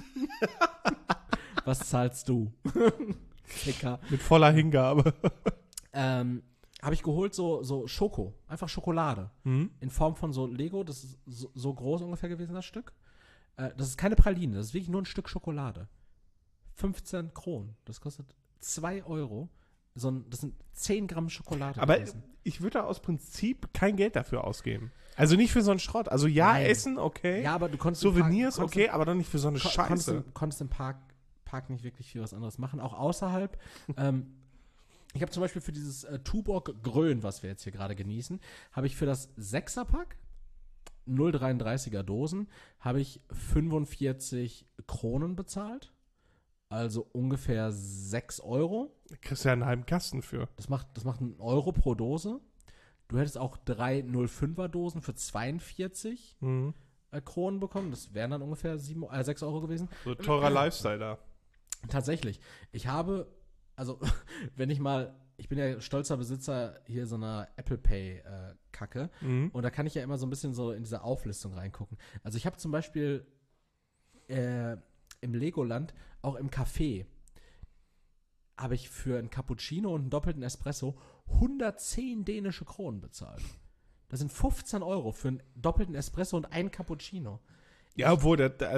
Was zahlst du? Ficker. Mit voller Hingabe. Habe ich geholt so Schoko. Einfach Schokolade. Mhm. In Form von so Lego. Das ist so groß ungefähr gewesen, das Stück. Das ist keine Praline. Das ist wirklich nur ein Stück Schokolade. 15 Kronen. Das kostet 2 Euro. Das sind 10 Gramm Schokolade. Aber gewesen. ich würde aus Prinzip kein Geld dafür ausgeben. Also nicht für so einen Schrott. Also ja, Nein. Essen, okay. Ja, aber du konntest Souvenirs, okay, aber doch nicht für so eine Scheiße. Konntest im Park nicht wirklich viel was anderes machen. Auch außerhalb. Ich habe zum Beispiel für dieses Tuborg Grön, was wir jetzt hier gerade genießen, habe ich für das 6er-Pack 0,33er Dosen, habe ich 45 Kronen bezahlt. Also ungefähr 6 Euro. Da kriegst du ja einen halben Kasten für. Das macht 1 Euro pro Dose. Du hättest auch 3 0,5er Dosen für 42 Kronen bekommen. Das wären dann ungefähr 6 Euro gewesen. So teurer Lifestyle da. Tatsächlich. Ich bin ja stolzer Besitzer hier so einer Apple Pay Kacke. Und da kann ich ja immer so ein bisschen so in diese Auflistung reingucken. Also ich habe zum Beispiel im Legoland, auch im Café, habe ich für einen Cappuccino und einen doppelten Espresso 110 dänische Kronen bezahlt. Das sind 15 Euro für einen doppelten Espresso und einen Cappuccino. Ja, obwohl,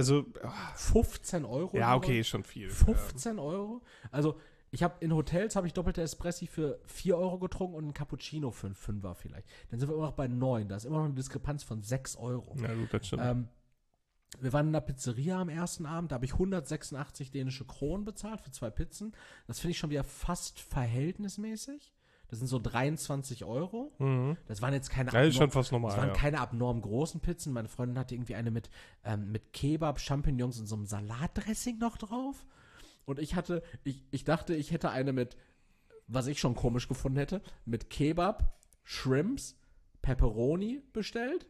15 Euro? Ja, okay, ist schon viel. 15 Euro? Also, in Hotels habe ich doppelte Espressi für 4 Euro getrunken und einen Cappuccino für einen 5er vielleicht. Dann sind wir immer noch bei 9. Da ist immer noch eine Diskrepanz von 6 Euro. Ja, gut, das stimmt. Wir waren in einer Pizzeria am ersten Abend, da habe ich 186 dänische Kronen bezahlt für 2 Pizzen. Das finde ich schon wieder fast verhältnismäßig. Das sind so 23 Euro. Das waren jetzt keine ist schon fast normal, das waren keine abnorm großen Pizzen. Meine Freundin hatte irgendwie eine mit Kebab, Champignons und so einem Salatdressing noch drauf. Und ich dachte, ich hätte eine mit, was ich schon komisch gefunden hätte, mit Kebab, Shrimps, Pepperoni bestellt.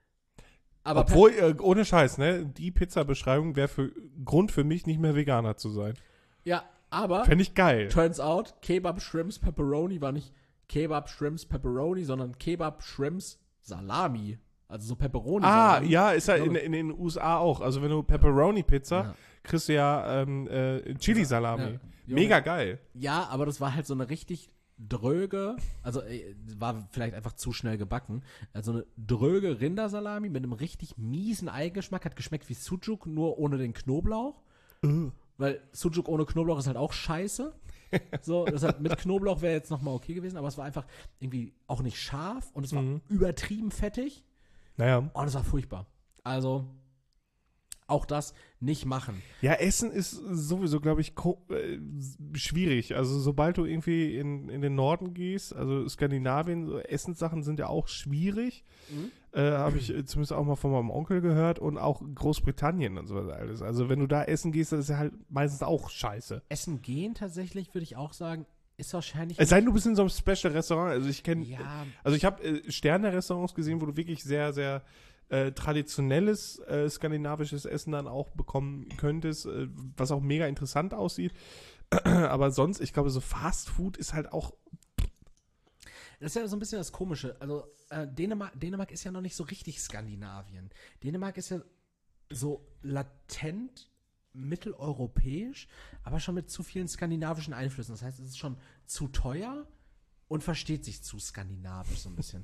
Aber obwohl, ohne Scheiß, ne, die Pizza-Beschreibung wäre Grund für mich, nicht mehr Veganer zu sein. Ja, aber Fände ich geil. Turns out, Kebab, Shrimps, Pepperoni war nicht Kebab, Shrimps, Pepperoni, sondern Kebab, Shrimps, Salami. Also so Pepperoni. Salami. Ja, ist ja in den USA auch. Also wenn du Pepperoni-Pizza, kriegst du ja Chili-Salami. Ja. Mega geil. Ja, aber das war halt so eine richtig dröge, also war vielleicht einfach zu schnell gebacken, also eine dröge Rindersalami mit einem richtig miesen Eigengeschmack, hat geschmeckt wie Sucuk, nur ohne den Knoblauch. Weil Sucuk ohne Knoblauch ist halt auch scheiße. So, das halt mit Knoblauch wäre jetzt nochmal okay gewesen, aber es war einfach irgendwie auch nicht scharf und es war übertrieben fettig. Naja. Und es war furchtbar. Also auch das nicht machen. Ja, Essen ist sowieso, glaube ich, schwierig. Also sobald du irgendwie in den Norden gehst, also Skandinavien, so Essenssachen sind ja auch schwierig. Habe ich zumindest auch mal von meinem Onkel gehört und auch Großbritannien und sowas alles. Also wenn du da essen gehst, das ist ja halt meistens auch scheiße. Essen gehen tatsächlich, würde ich auch sagen, ist wahrscheinlich. Es sei denn, du bist in so einem Special-Restaurant. Also ich kenne, Ja. also ich habe Sterne-Restaurants gesehen, wo du wirklich sehr, sehr traditionelles skandinavisches Essen dann auch bekommen könntest, was auch mega interessant aussieht. Aber sonst, ich glaube, so Fast Food ist halt auch. Das ist ja so ein bisschen das Komische. Also Dänemark ist ja noch nicht so richtig Skandinavien. Dänemark ist ja so latent mitteleuropäisch, aber schon mit zu vielen skandinavischen Einflüssen. Das heißt, es ist schon zu teuer und versteht sich zu skandinavisch so ein bisschen.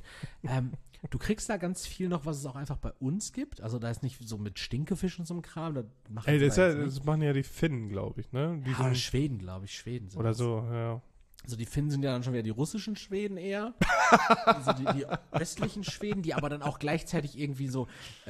Du kriegst da ganz viel noch, was es auch einfach bei uns gibt. Also da ist nicht so mit Stinkefisch und so einem Kram. Das machen ja die Finnen, glaube ich, ne? Die oder Schweden, glaube ich. Schweden sind oder das. so, ja. Also die Finnen sind ja dann schon wieder die russischen Schweden eher. Also die östlichen Schweden, die aber dann auch gleichzeitig irgendwie so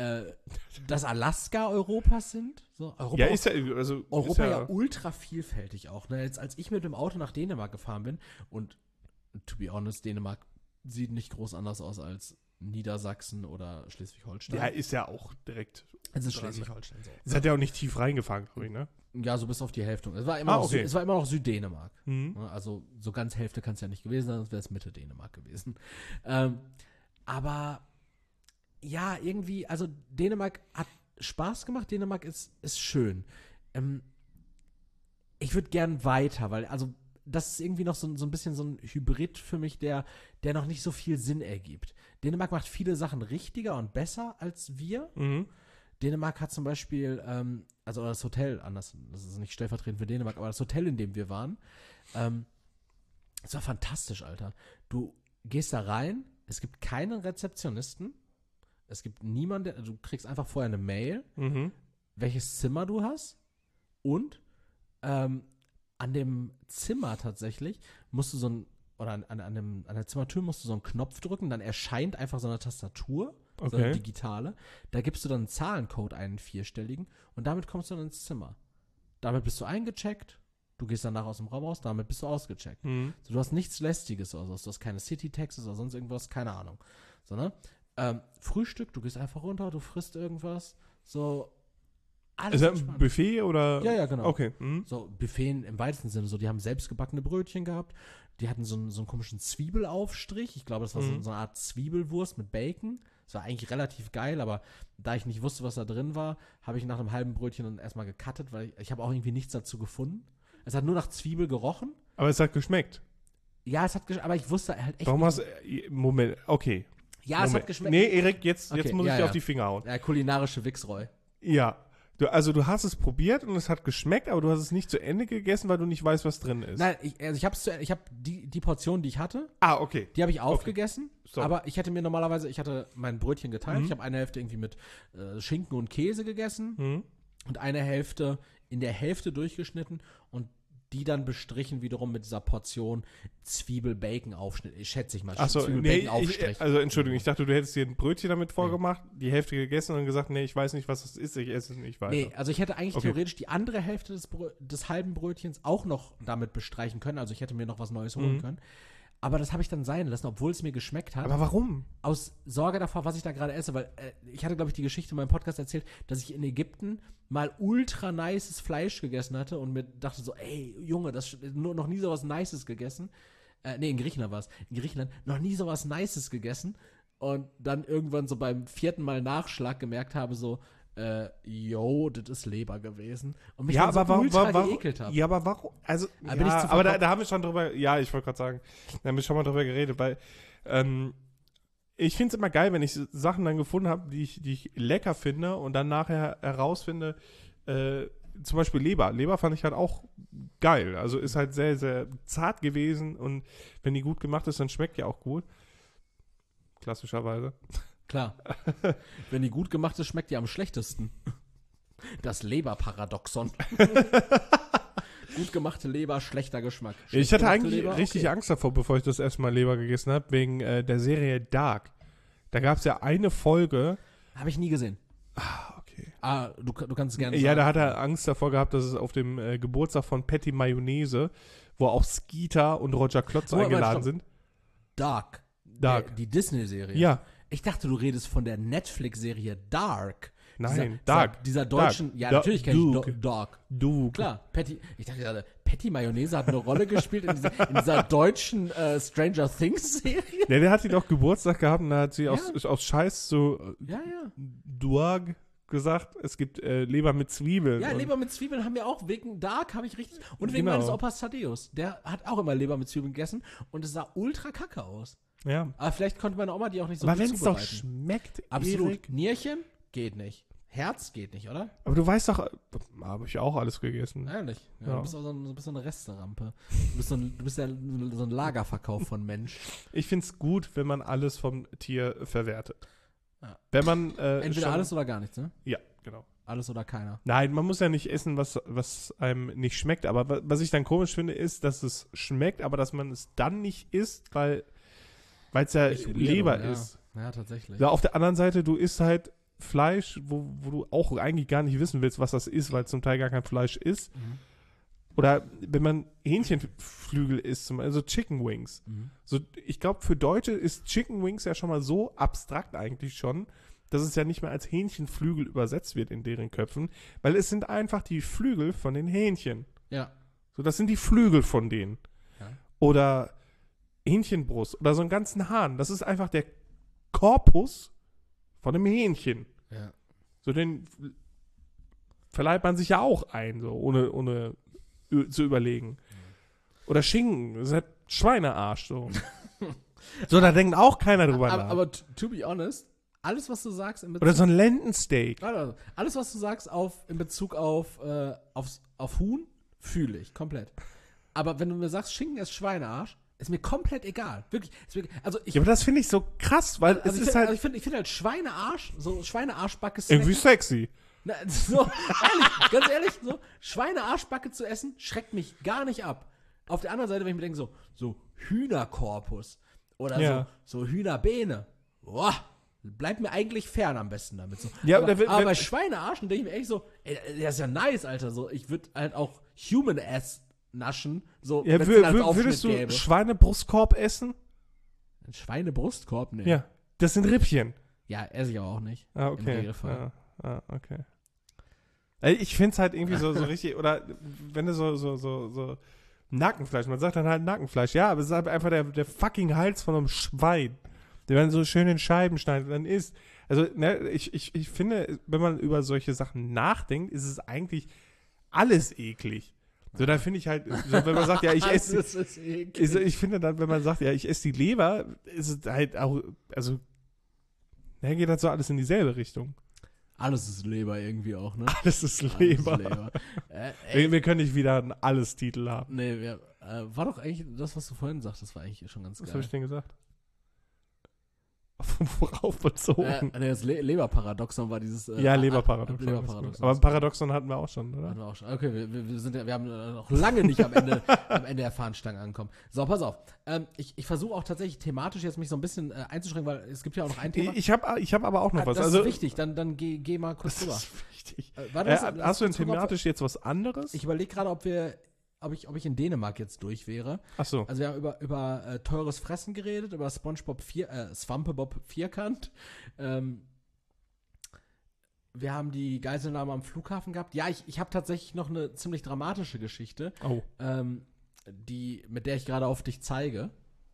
das Alaska Europas sind. So, Europa, Ja, ist ja, also Europa ist ja ultra vielfältig auch. Ne? Als ich mit dem Auto nach Dänemark gefahren bin und to be honest, Dänemark sieht nicht groß anders aus als Niedersachsen oder Schleswig-Holstein. Ja, ist ja auch direkt. Es ist dran, ne? Schleswig-Holstein so. Es hat ja auch nicht tief reingefahren, glaube ich, ne? Ja, so bis auf die Hälfte. Es war immer, noch, okay. es war immer noch Süddänemark. Mhm. Also so ganz Hälfte kann es ja nicht gewesen sein, sonst wäre es Mitte Dänemark gewesen. Aber ja, irgendwie, also Dänemark hat Spaß gemacht, Dänemark ist schön. Ich würde gern weiter, weil, also, das ist irgendwie noch so ein bisschen so ein Hybrid für mich, der noch nicht so viel Sinn ergibt. Dänemark macht viele Sachen richtiger und besser als wir. Mhm. Dänemark hat zum Beispiel, also das Hotel, anders, das ist nicht stellvertretend für Dänemark, aber das Hotel, in dem wir waren, es war fantastisch, Alter. Du gehst da rein, es gibt keinen Rezeptionisten, es gibt niemanden, du kriegst einfach vorher eine Mail, welches Zimmer du hast und an dem Zimmer tatsächlich musst du oder an der Zimmertür musst du so einen Knopf drücken, dann erscheint einfach so eine Tastatur, so eine digitale. Da gibst du dann einen Zahlencode, einen vierstelligen, und damit kommst du dann ins Zimmer. Damit bist du eingecheckt, du gehst danach aus dem Raum raus, damit bist du ausgecheckt. Mhm. So, du hast nichts Lästiges oder so, du hast keine City-Taxes oder sonst irgendwas, keine Ahnung. Sondern Frühstück, du gehst einfach runter, du frisst irgendwas, so alles Ist das ein entspannt. Buffet oder? Ja, genau. Okay. Mhm. So, Buffet im weitesten Sinne, so, die haben selbstgebackene Brötchen gehabt, die hatten so einen komischen Zwiebelaufstrich, ich glaube, das war so eine Art Zwiebelwurst mit Bacon, das war eigentlich relativ geil, aber da ich nicht wusste, was da drin war, habe ich nach einem halben Brötchen dann erstmal gecuttet, weil ich habe auch irgendwie nichts dazu gefunden. Es hat nur nach Zwiebel gerochen. Aber es hat geschmeckt. Ja, es hat geschmeckt, aber ich wusste halt echt Warum nicht. hast du. Moment, okay. Ja, Moment. es hat geschmeckt. Nee, Erik, jetzt Okay, muss ich ja, dir ja. auf die Finger hauen. Ja, kulinarische Wichsreu. Ja. Du hast es probiert und es hat geschmeckt, aber du hast es nicht zu Ende gegessen, weil du nicht weißt, was drin ist. Nein, ich habe die Portion, die ich hatte, Ah, okay. die habe ich aufgegessen, Sorry. aber ich hatte mein Brötchen geteilt. Ich habe eine Hälfte irgendwie mit Schinken und Käse gegessen und eine Hälfte in der Hälfte durchgeschnitten und die dann bestrichen wiederum mit dieser Portion Zwiebel-Bacon-Aufschnitt. Ich schätze ich mal. Achso, nee, Zwiebel-Bacon-Aufstrich. also Entschuldigung, ich dachte, du hättest dir ein Brötchen damit vorgemacht, die Hälfte gegessen und gesagt, nee, ich weiß nicht, was das ist, ich esse es nicht weiter. Nee, also ich hätte eigentlich Okay. theoretisch die andere Hälfte des halben Brötchens auch noch damit bestreichen können. Also ich hätte mir noch was Neues holen können. Aber das habe ich dann sein lassen, obwohl es mir geschmeckt hat. Aber warum? Aus Sorge davor, was ich da gerade esse, weil ich hatte, glaube ich, die Geschichte in meinem Podcast erzählt, dass ich in Ägypten mal ultra nices Fleisch gegessen hatte und mir dachte so, ey, Junge, noch nie sowas Nices gegessen. In Griechenland war es. In Griechenland noch nie sowas Nices gegessen und dann irgendwann so beim 4. Mal Nachschlag gemerkt habe, so, das ist Leber gewesen. Und mich Ja, dann so aber ultra warum? geekelt habe. Ja, aber warum? Also, Aber bin ich zu aber da verkopft? haben wir schon drüber, ja, ich wollte gerade sagen, da haben wir schon mal drüber geredet, weil ich finde es immer geil, wenn ich Sachen dann gefunden habe, die ich lecker finde und dann nachher herausfinde, zum Beispiel Leber. Leber fand ich halt auch geil. Also ist halt sehr, sehr zart gewesen und wenn die gut gemacht ist, dann schmeckt die auch gut. Klassischerweise. Klar. Wenn die gut gemacht ist, schmeckt die am schlechtesten. Das Leberparadoxon. Gut gemachte Leber, schlechter Geschmack. Ich Schlecht hatte gemachte eigentlich Leber, richtig okay. Angst davor, bevor ich das erstmal Leber gegessen habe, wegen der Serie Dark. Da gab es ja eine Folge. Habe ich nie gesehen. Okay. Du kannst es gerne Ja, sagen. da hat er Angst davor gehabt, dass es auf dem Geburtstag von Patty Mayonnaise, wo auch Skeeter und Roger Klotz Moment, eingeladen stopp. sind. Dark. Dark. Die Disney-Serie. Ja, Ich dachte, du redest von der Netflix-Serie Dark. nein, Dark. Dieser deutschen, Dark. ja, natürlich kenne ich Duke. Dark. Du. Klar, ich dachte gerade, Patty Mayonnaise hat eine Rolle gespielt in dieser deutschen Stranger Things-Serie. Ja, der hat ihn auch Geburtstag gehabt und da hat sie aus Scheiß so Ja, ja. Duag gesagt, es gibt Leber mit Zwiebeln. Ja, und Leber mit Zwiebeln haben wir auch, wegen Dark habe ich richtig, und wegen Genau. meines Opas Thaddeus. Der hat auch immer Leber mit Zwiebeln gegessen und es sah ultra kacke aus. Ja. Aber vielleicht konnte meine Oma die auch nicht so Aber gut wenn es doch zubereiten. schmeckt, Absolut. Erik. Nierchen? Geht nicht. Herz geht nicht, oder? Aber du weißt doch, habe ich auch alles gegessen. Ehrlich. Ja, Ja. Du bist auch so eine Resterampe. Du bist ja so ein Lagerverkauf von Mensch. Ich finde es gut, wenn man alles vom Tier verwertet. Ja. Wenn man Entweder schon- alles oder gar nichts, ne? Ja, genau. Alles oder keiner. Nein, man muss ja nicht essen, was einem nicht schmeckt. Aber was ich dann komisch finde, ist, dass es schmeckt, aber dass man es dann nicht isst, weil es ja Echt weirdo, Leber ja. ist. Ja, tatsächlich. Ja, auf der anderen Seite, du isst halt Fleisch, wo du auch eigentlich gar nicht wissen willst, was das ist, weil es zum Teil gar kein Fleisch ist. Mhm. Oder wenn man Hähnchenflügel isst, also Chicken Wings. Mhm. So, ich glaube, für Deutsche ist Chicken Wings ja schon mal so abstrakt eigentlich schon, dass es ja nicht mehr als Hähnchenflügel übersetzt wird in deren Köpfen, weil es sind einfach die Flügel von den Hähnchen. Ja. So, das sind die Flügel von denen. Ja. Oder Hähnchenbrust oder so einen ganzen Hahn. Das ist einfach der Korpus von einem Hähnchen. Ja. So den verleiht man sich ja auch ein, so ohne zu überlegen. Oder Schinken, das ist halt Schweinearsch, so. So, da denkt auch keiner drüber nach. Aber to be honest, alles, was du sagst in Bezug Oder so ein Lendensteak. alles, was du sagst in Bezug auf Huhn, fühle ich komplett. Aber wenn du mir sagst, Schinken ist Schweinearsch, ist mir komplett egal. Wirklich. Ja, aber das finde ich so krass, weil es ist halt ich finde halt Schweinearsch, so Schweinearschbacke irgendwie sexy. Na, so, ehrlich, ganz ehrlich, so Schweinearschbacke zu essen, schreckt mich gar nicht ab. Auf der anderen Seite, wenn ich mir denke, so Hühnerkorpus oder so Hühnerbeine, boah, bleibt mir eigentlich fern am besten damit. So. Ja, aber bei Schweinearschen denke ich mir echt so, ey, der ist ja nice, Alter. So, ich würde halt auch Human Ass naschen, so, ja, wenn es als Aufschnitt würdest du gäbe. Schweinebrustkorb essen? Ein Schweinebrustkorb? Nee. Ja, das sind Rippchen. Ja, esse ich aber auch nicht. Ah, Im okay. Regelfall. Okay. Ich finde es halt irgendwie so richtig, oder wenn du so Nackenfleisch, man sagt dann halt Nackenfleisch, ja, aber es ist halt einfach der fucking Hals von einem Schwein, der dann so schön in Scheiben schneidet, dann isst. Also, ne, ich finde, wenn man über solche Sachen nachdenkt, ist es eigentlich alles eklig. So, da finde ich halt, so, wenn man sagt, ja, ich esse, ich finde dann, wenn man sagt, ja, ich esse die Leber, ist es halt auch, also, da geht halt so alles in dieselbe Richtung. Alles ist Leber irgendwie auch, ne? Alles ist Leber. Wir können nicht wieder einen Alles-Titel haben. Nee, war doch eigentlich das, was du vorhin sagtest, war eigentlich schon ganz geil. Was habe ich denn gesagt? Worauf bezogen? Das Leberparadoxon war dieses... Leberparadoxon. Aber ein Paradoxon hatten wir auch schon, oder? Hatten wir auch schon. Okay, wir haben noch lange nicht am Ende der Fahnenstange angekommen. So, pass auf. Ich versuche auch tatsächlich thematisch jetzt mich so ein bisschen einzuschränken, weil es gibt ja auch noch ein Thema. Ich hab aber auch noch was. Das ist wichtig, dann geh mal kurz drüber. Das ist wichtig. Hast du denn thematisch jetzt was anderes? Ich überlege gerade, ob ich in Dänemark jetzt durch wäre. Ach so. Also wir haben über teures Fressen geredet, über Swampebob Vierkant. Wir haben die Geiselnahme am Flughafen gehabt. Ja, ich habe tatsächlich noch eine ziemlich dramatische Geschichte, mit der ich gerade auf dich zeige.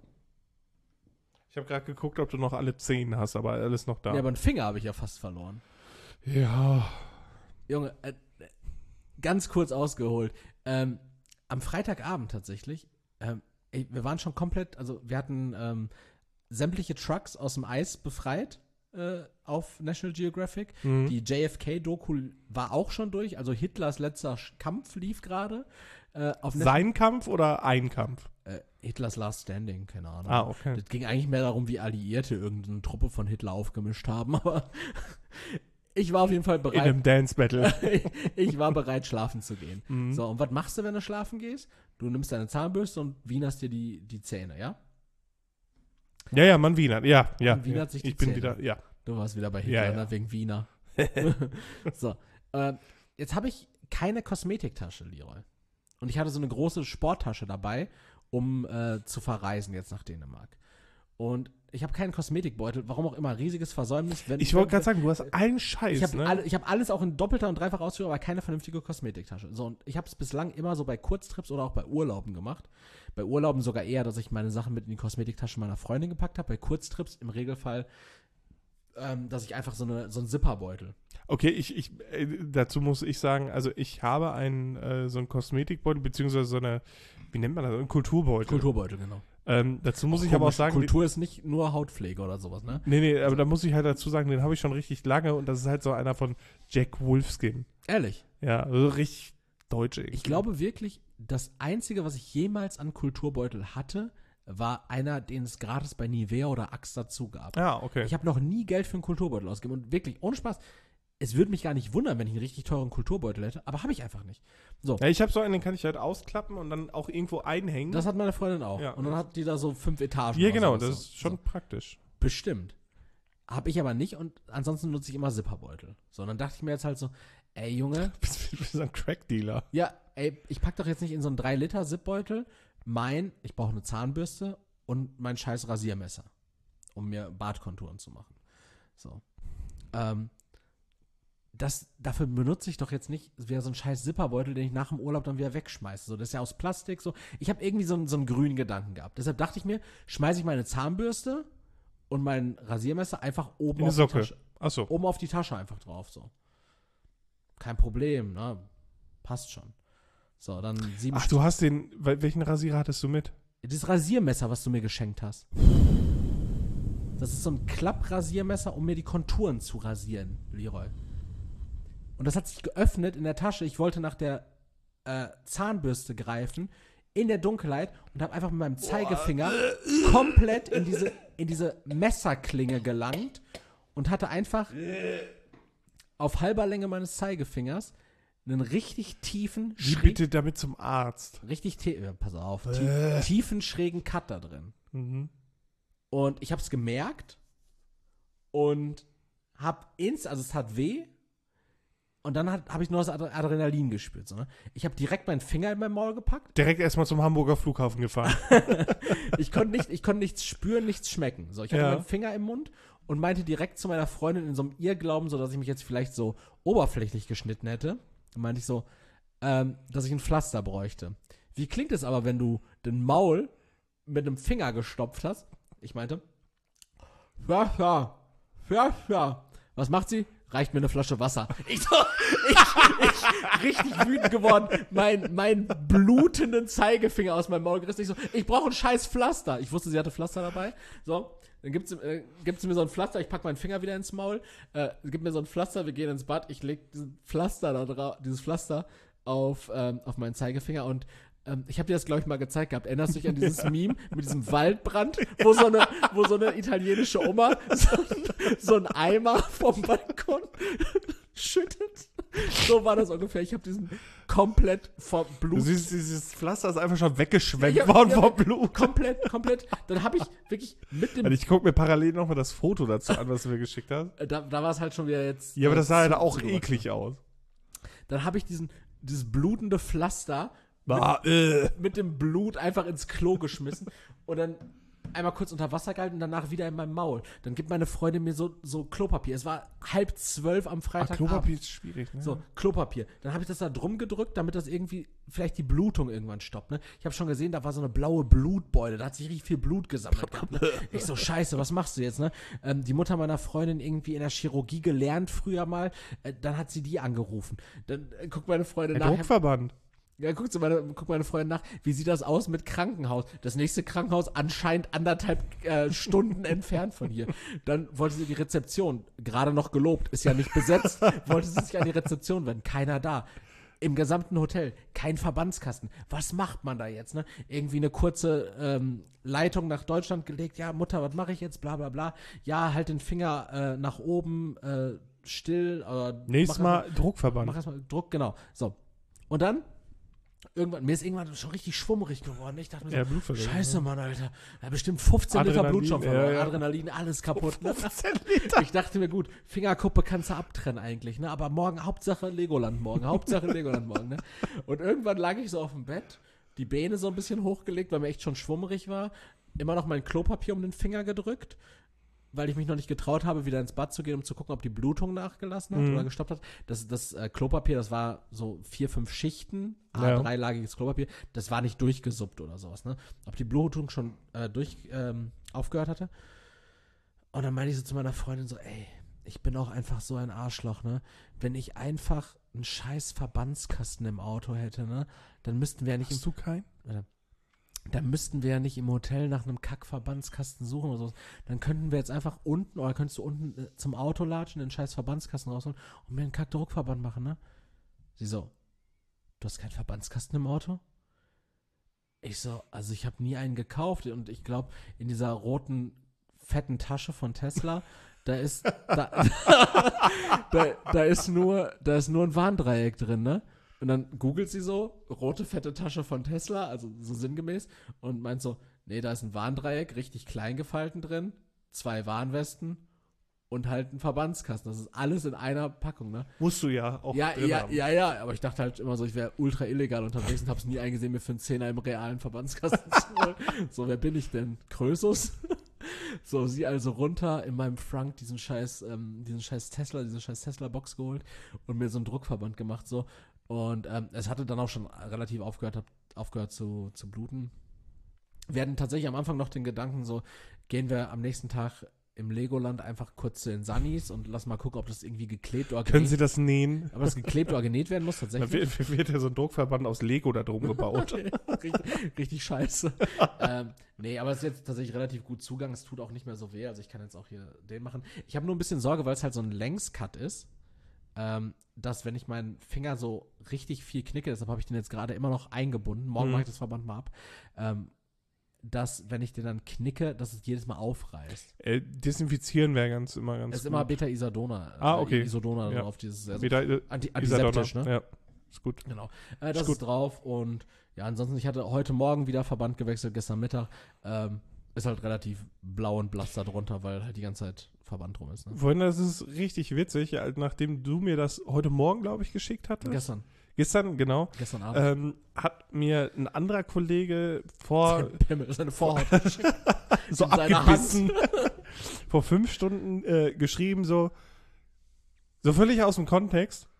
Ich habe gerade geguckt, ob du noch alle 10 hast, aber alles noch da. Ja, aber einen Finger habe ich ja fast verloren. Ja. Junge, ganz kurz ausgeholt. Am Freitagabend tatsächlich, wir waren schon komplett, also wir hatten sämtliche Trucks aus dem Eis befreit auf National Geographic. Mhm. Die JFK-Doku war auch schon durch, also Hitlers letzter Kampf lief gerade. Sein Kampf oder ein Kampf? Hitlers Last Standing, keine Ahnung. Ah, okay. Das ging eigentlich mehr darum, wie Alliierte irgendeine Truppe von Hitler aufgemischt haben, aber ich war auf jeden Fall bereit. In einem Dance-Battle. Ich war bereit, schlafen zu gehen. Mhm. So, und was machst du, wenn du schlafen gehst? Du nimmst deine Zahnbürste und wienerst dir die Zähne, ja? Ja, man wienert. Ja. Man wienert sich die ich bin Zähne. wieder, ja. Du warst wieder bei Hitler, Ja. Ne, wegen Wiener. So, jetzt habe ich keine Kosmetiktasche, Leroy. Und ich hatte so eine große Sporttasche dabei, um zu verreisen jetzt nach Dänemark. Und ich habe keinen Kosmetikbeutel, warum auch immer, riesiges Versäumnis. Ich wollte gerade sagen, du hast einen Scheiß, ich habe alles auch in doppelter und dreifacher Ausführung, aber keine vernünftige Kosmetiktasche. So, und ich habe es bislang immer so bei Kurztrips oder auch bei Urlauben gemacht. Bei Urlauben sogar eher, dass ich meine Sachen mit in die Kosmetiktasche meiner Freundin gepackt habe. Bei Kurztrips im Regelfall, dass ich einfach so einen Zipperbeutel. Okay, dazu muss ich sagen, also ich habe so einen Kosmetikbeutel, beziehungsweise so eine, wie nennt man das, einen Kulturbeutel. Kulturbeutel, genau. Dazu muss ich aber auch sagen, Kultur ist nicht nur Hautpflege oder sowas, ne? Nee, aber da muss ich halt dazu sagen, den habe ich schon richtig lange und das ist halt so einer von Jack Wolfskin. Ehrlich? Ja, also richtig deutsch irgendwie. Ich glaube wirklich, das Einzige, was ich jemals an Kulturbeutel hatte, war einer, den es gratis bei Nivea oder Axe dazu gab. Ja, okay. Ich habe noch nie Geld für einen Kulturbeutel ausgegeben und wirklich, ohne Spaß, es würde mich gar nicht wundern, wenn ich einen richtig teuren Kulturbeutel hätte, aber habe ich einfach nicht. So. Ja, ich habe so einen, den kann ich halt ausklappen und dann auch irgendwo einhängen. Das hat meine Freundin auch. Ja. Und dann hat die da so 5 Etagen. Ja, genau, sowas. das ist schon praktisch. Bestimmt. Habe ich aber nicht und ansonsten nutze ich immer Zipperbeutel. So, und dann dachte ich mir jetzt halt so, ey Junge. Du bist ein Crack-Dealer. Ja, ey, ich pack doch jetzt nicht in so einen 3-Liter-Zipbeutel ich brauche eine Zahnbürste und mein scheiß Rasiermesser, um mir Bartkonturen zu machen. So. Dafür benutze ich doch jetzt nicht wieder so einen scheiß Zipperbeutel, den ich nach dem Urlaub dann wieder wegschmeiße. So, das ist ja aus Plastik. So. Ich habe irgendwie so einen grünen Gedanken gehabt. Deshalb dachte ich mir, schmeiße ich meine Zahnbürste und mein Rasiermesser einfach oben In auf die die Socke. Tasche. Achso. Oben auf die Tasche einfach drauf. So. kein Problem, ne? Passt schon. So, dann 7 Ach, du hast welchen Rasierer hattest du mit? Dieses Rasiermesser, was du mir geschenkt hast. Das ist so ein Klapprasiermesser, um mir die Konturen zu rasieren, Leroy. Und das hat sich geöffnet in der Tasche. Ich wollte nach der Zahnbürste greifen, in der Dunkelheit, und habe einfach mit meinem Zeigefinger komplett in diese Messerklinge gelangt und hatte einfach auf halber Länge meines Zeigefingers einen richtig tiefen, Geh bitte damit zum Arzt. pass auf, tiefen, schrägen Cut da drin. Mhm. Und ich habe es gemerkt und also es tat weh, und dann habe ich nur das Adrenalin gespürt. So, ne? Ich habe direkt meinen Finger in mein Maul gepackt. Direkt erstmal zum Hamburger Flughafen gefahren. Ich konnte nichts spüren, nichts schmecken. So, ich hatte meinen Finger im Mund und meinte direkt zu meiner Freundin in so einem Irrglauben, so dass ich mich jetzt vielleicht so oberflächlich geschnitten hätte. Und meinte ich so, dass ich ein Pflaster bräuchte. Wie klingt es aber, wenn du den Maul mit einem Finger gestopft hast? Ich meinte, ja. Was macht sie? Reicht mir eine Flasche Wasser. Ich richtig wütend geworden, mein blutenden Zeigefinger aus meinem Maul gerissen. Ich so, ich brauche ein scheiß Pflaster. Ich wusste, sie hatte Pflaster dabei. So, dann gibt sie mir so ein Pflaster, ich packe meinen Finger wieder ins Maul, gibt mir so ein Pflaster, wir gehen ins Bad, ich lege dieses Pflaster auf meinen Zeigefinger, und ich habe dir das, glaube ich, mal gezeigt gehabt. Erinnerst du dich an dieses Meme mit diesem Waldbrand, wo so eine italienische Oma so einen Eimer vom Balkon schüttet? So war das ungefähr. Ich habe diesen komplett vor Blut. Du siehst, dieses Pflaster ist einfach schon weggeschwemmt worden vor Blut. Komplett. Dann habe ich wirklich mit dem... Also ich gucke mir parallel nochmal das Foto dazu an, was du mir geschickt hast. Da war es halt schon wieder jetzt... Ja, aber das sah halt auch eklig aus. Dann habe ich dieses blutende Pflaster mit dem Blut einfach ins Klo geschmissen und dann einmal kurz unter Wasser gehalten und danach wieder in meinem Maul. Dann gibt meine Freundin mir so Klopapier. Es war 11:30 am Freitagabend. Klopapier ist schwierig, ne? So, Klopapier. Dann habe ich das da drum gedrückt, damit das irgendwie vielleicht die Blutung irgendwann stoppt, ne? Ich habe schon gesehen, da war so eine blaue Blutbeule. Da hat sich richtig viel Blut gesammelt gehabt, ne? Ich so, scheiße, was machst du jetzt, ne? Die Mutter meiner Freundin irgendwie in der Chirurgie gelernt früher mal. Dann hat sie die angerufen. Dann guckt meine Freundin Der Druckverband. Ja, guckt meine Freundin nach, wie sieht das aus mit Krankenhaus? Das nächste Krankenhaus anscheinend 1,5 Stunden entfernt von hier. Dann wollte sie die Rezeption, gerade noch gelobt, ist ja nicht besetzt, wollte sie sich an die Rezeption wenden, keiner da. Im gesamten Hotel, kein Verbandskasten. Was macht man da jetzt, ne? Irgendwie eine kurze Leitung nach Deutschland gelegt, ja, Mutter, was mache ich jetzt, bla bla bla. Ja, halt den Finger nach oben, still. Nächstes Mal Druckverband. Mach erstmal Druck, genau. So. Und dann mir ist irgendwann schon richtig schwummrig geworden. Ich dachte mir so, scheiße, Mann, Alter. Ja, bestimmt 15 Liter Blutstoff verloren. Ja. Adrenalin, alles kaputt. Ne? 15 Liter. Ich dachte mir, gut, Fingerkuppe kannst du abtrennen eigentlich, ne? Aber morgen Hauptsache Legoland morgen. Ne? Und irgendwann lag ich so auf dem Bett, die Beine so ein bisschen hochgelegt, weil mir echt schon schwummrig war. Immer noch mein Klopapier um den Finger gedrückt, weil ich mich noch nicht getraut habe, wieder ins Bad zu gehen, um zu gucken, ob die Blutung nachgelassen hat oder gestoppt hat. Das Klopapier, das war so 4-5 Schichten, A3-lagiges Klopapier, das war nicht durchgesuppt oder sowas, ne? Ob die Blutung schon aufgehört hatte. Und dann meinte ich so zu meiner Freundin so, ey, ich bin auch einfach so ein Arschloch, ne? Wenn ich einfach einen scheiß Verbandskasten im Auto hätte, ne? Dann müssten wir ja nicht... Hast du keinen? Da müssten wir ja nicht im Hotel nach einem Kack-Verbandskasten suchen oder so. Dann könnten wir jetzt einfach unten, oder könntest du unten zum Auto latschen, den scheiß Verbandskasten rausholen und mir einen Kack-Druckverband machen, ne? Sie so, du hast keinen Verbandskasten im Auto? Ich so, also ich habe nie einen gekauft, und ich glaube, in dieser roten, fetten Tasche von Tesla, da ist nur ein Warndreieck drin, ne? Und dann googelt sie so, rote, fette Tasche von Tesla, also so sinngemäß, und meint so, nee, da ist ein Warndreieck, richtig klein gefalten drin, 2 Warnwesten und halt ein Verbandskasten. Das ist alles in einer Packung, ne? Musst du ja auch drin haben. Ja, aber ich dachte halt immer so, ich wäre ultra illegal unterwegs und hab's nie eingesehen, mir für einen 10er im realen Verbandskasten zu holen. So, wer bin ich denn? Krösus? So, sie also runter in meinem Frank diesen scheiß Tesla-Box geholt und mir so einen Druckverband gemacht, so. Und es hatte dann auch schon relativ aufgehört zu bluten. Wir hatten tatsächlich am Anfang noch den Gedanken so, gehen wir am nächsten Tag im Legoland einfach kurz zu den Sunnies und lass mal gucken, ob das irgendwie geklebt oder Können Sie das nähen? ob das geklebt oder genäht werden muss, Da tatsächlich. wird ja so ein Druckverband aus Lego da drum gebaut. Richtig scheiße. Nee, aber es ist jetzt tatsächlich relativ gut Zugang. Es tut auch nicht mehr so weh. Also ich kann jetzt auch hier den machen. Ich habe nur ein bisschen Sorge, weil es halt so ein Längscut ist, dass wenn ich meinen Finger so richtig viel knicke, deshalb habe ich den jetzt gerade immer noch eingebunden, morgen mache ich das Verband mal ab, dass, wenn ich den dann knicke, dass es jedes Mal aufreißt. Desinfizieren wäre immer ganz Es ist gut. immer Beta-Isadona. Okay. Isodona Ja. drauf. Dieses, also Antiseptisch, antiseptisch, ne? Ja, ist gut. Genau. Das ist drauf und ja, ansonsten, ich hatte heute Morgen wieder Verband gewechselt, gestern Mittag. Ist halt relativ blau und blass da drunter, weil halt die ganze Zeit Verband drum ist. Ne? Vorhin, das ist richtig witzig, nachdem du mir das heute Morgen, glaube ich, geschickt hattest. Gestern, genau. Gestern Abend. Hat mir ein anderer Kollege Seine Vorhaut so in seiner abgebissen vor 5 Stunden geschrieben, so völlig aus dem Kontext.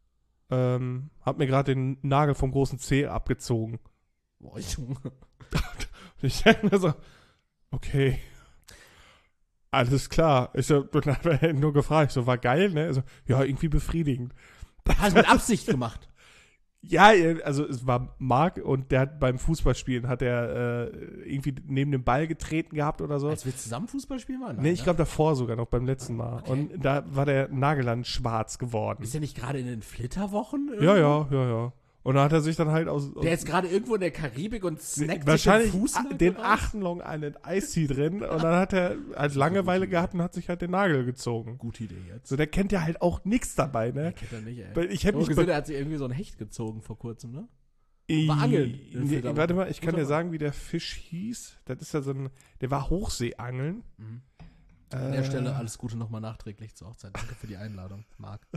Hat mir gerade den Nagel vom großen C abgezogen. Boah, Junge. Und ich denke mir so, okay, alles klar. Ich so, dann hat er nur gefragt, so, war geil, ne? Also, ja, irgendwie befriedigend. Hast du mit Absicht gemacht? Ja, also es war Marc und der hat beim Fußballspielen hat er irgendwie neben dem Ball getreten gehabt oder so. Als wir zusammen Fußball spielen waren? Nee, ich glaube davor sogar noch beim letzten Mal. Okay. Und da war der Nagel dann schwarz geworden. Ist der nicht gerade in den Flitterwochen? Ja. Und da hat er sich dann halt aus Der ist gerade irgendwo in der Karibik und snackt wahrscheinlich sich den Fuß den 8. Long Island Ice Tea drin und dann hat er halt Langeweile gehabt und hat sich halt den Nagel gezogen. Gute Idee jetzt. So, der kennt ja halt auch nichts dabei, ne? Kennt er nicht, ey. Weil ich habe mich gesehen, er hat sich irgendwie so ein Hecht gezoon vor kurzem, ne? War Angeln. Nee, warte mal, ich kann dir sagen, wie der Fisch hieß. Das ist ja der war Hochseeangeln. Mhm. An der Stelle alles Gute nochmal nachträglich zur Hochzeit. Danke für die Einladung, Marc.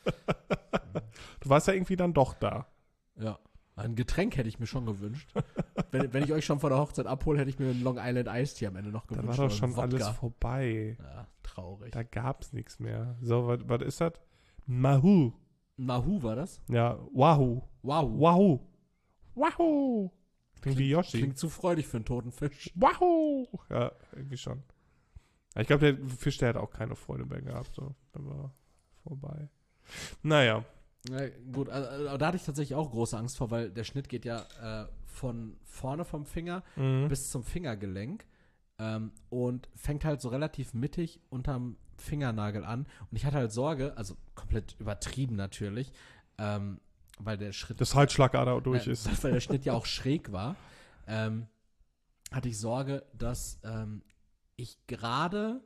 Du warst ja irgendwie dann doch da. Ja. Ein Getränk hätte ich mir schon gewünscht. wenn ich euch schon vor der Hochzeit abhole, hätte ich mir einen Long Island Ice Tea am Ende noch gewünscht. Da war doch oder schon einen Wodka. alles vorbei. Ja, traurig. Da gab's nichts mehr. So, was ist das? Mahu. Mahu war das? Ja, Wahoo. Wow. Wahoo. Klingt wie Yoshi. Klingt zu freudig für einen toten Fisch. Wahoo. Ja, irgendwie schon. Ich glaube, der Fisch, der hat auch keine Freude mehr gehabt. So. Dann war vorbei. Naja. Ja, gut, also, da hatte ich tatsächlich auch große Angst vor, weil der Schnitt geht ja von vorne vom Finger bis zum Fingergelenk und fängt halt so relativ mittig unterm Fingernagel an. Und ich hatte halt Sorge, also komplett übertrieben natürlich, weil der Schritt... Das Halsschlagader durch ist. Weil der Schnitt ja auch schräg war, hatte ich Sorge, dass ich gerade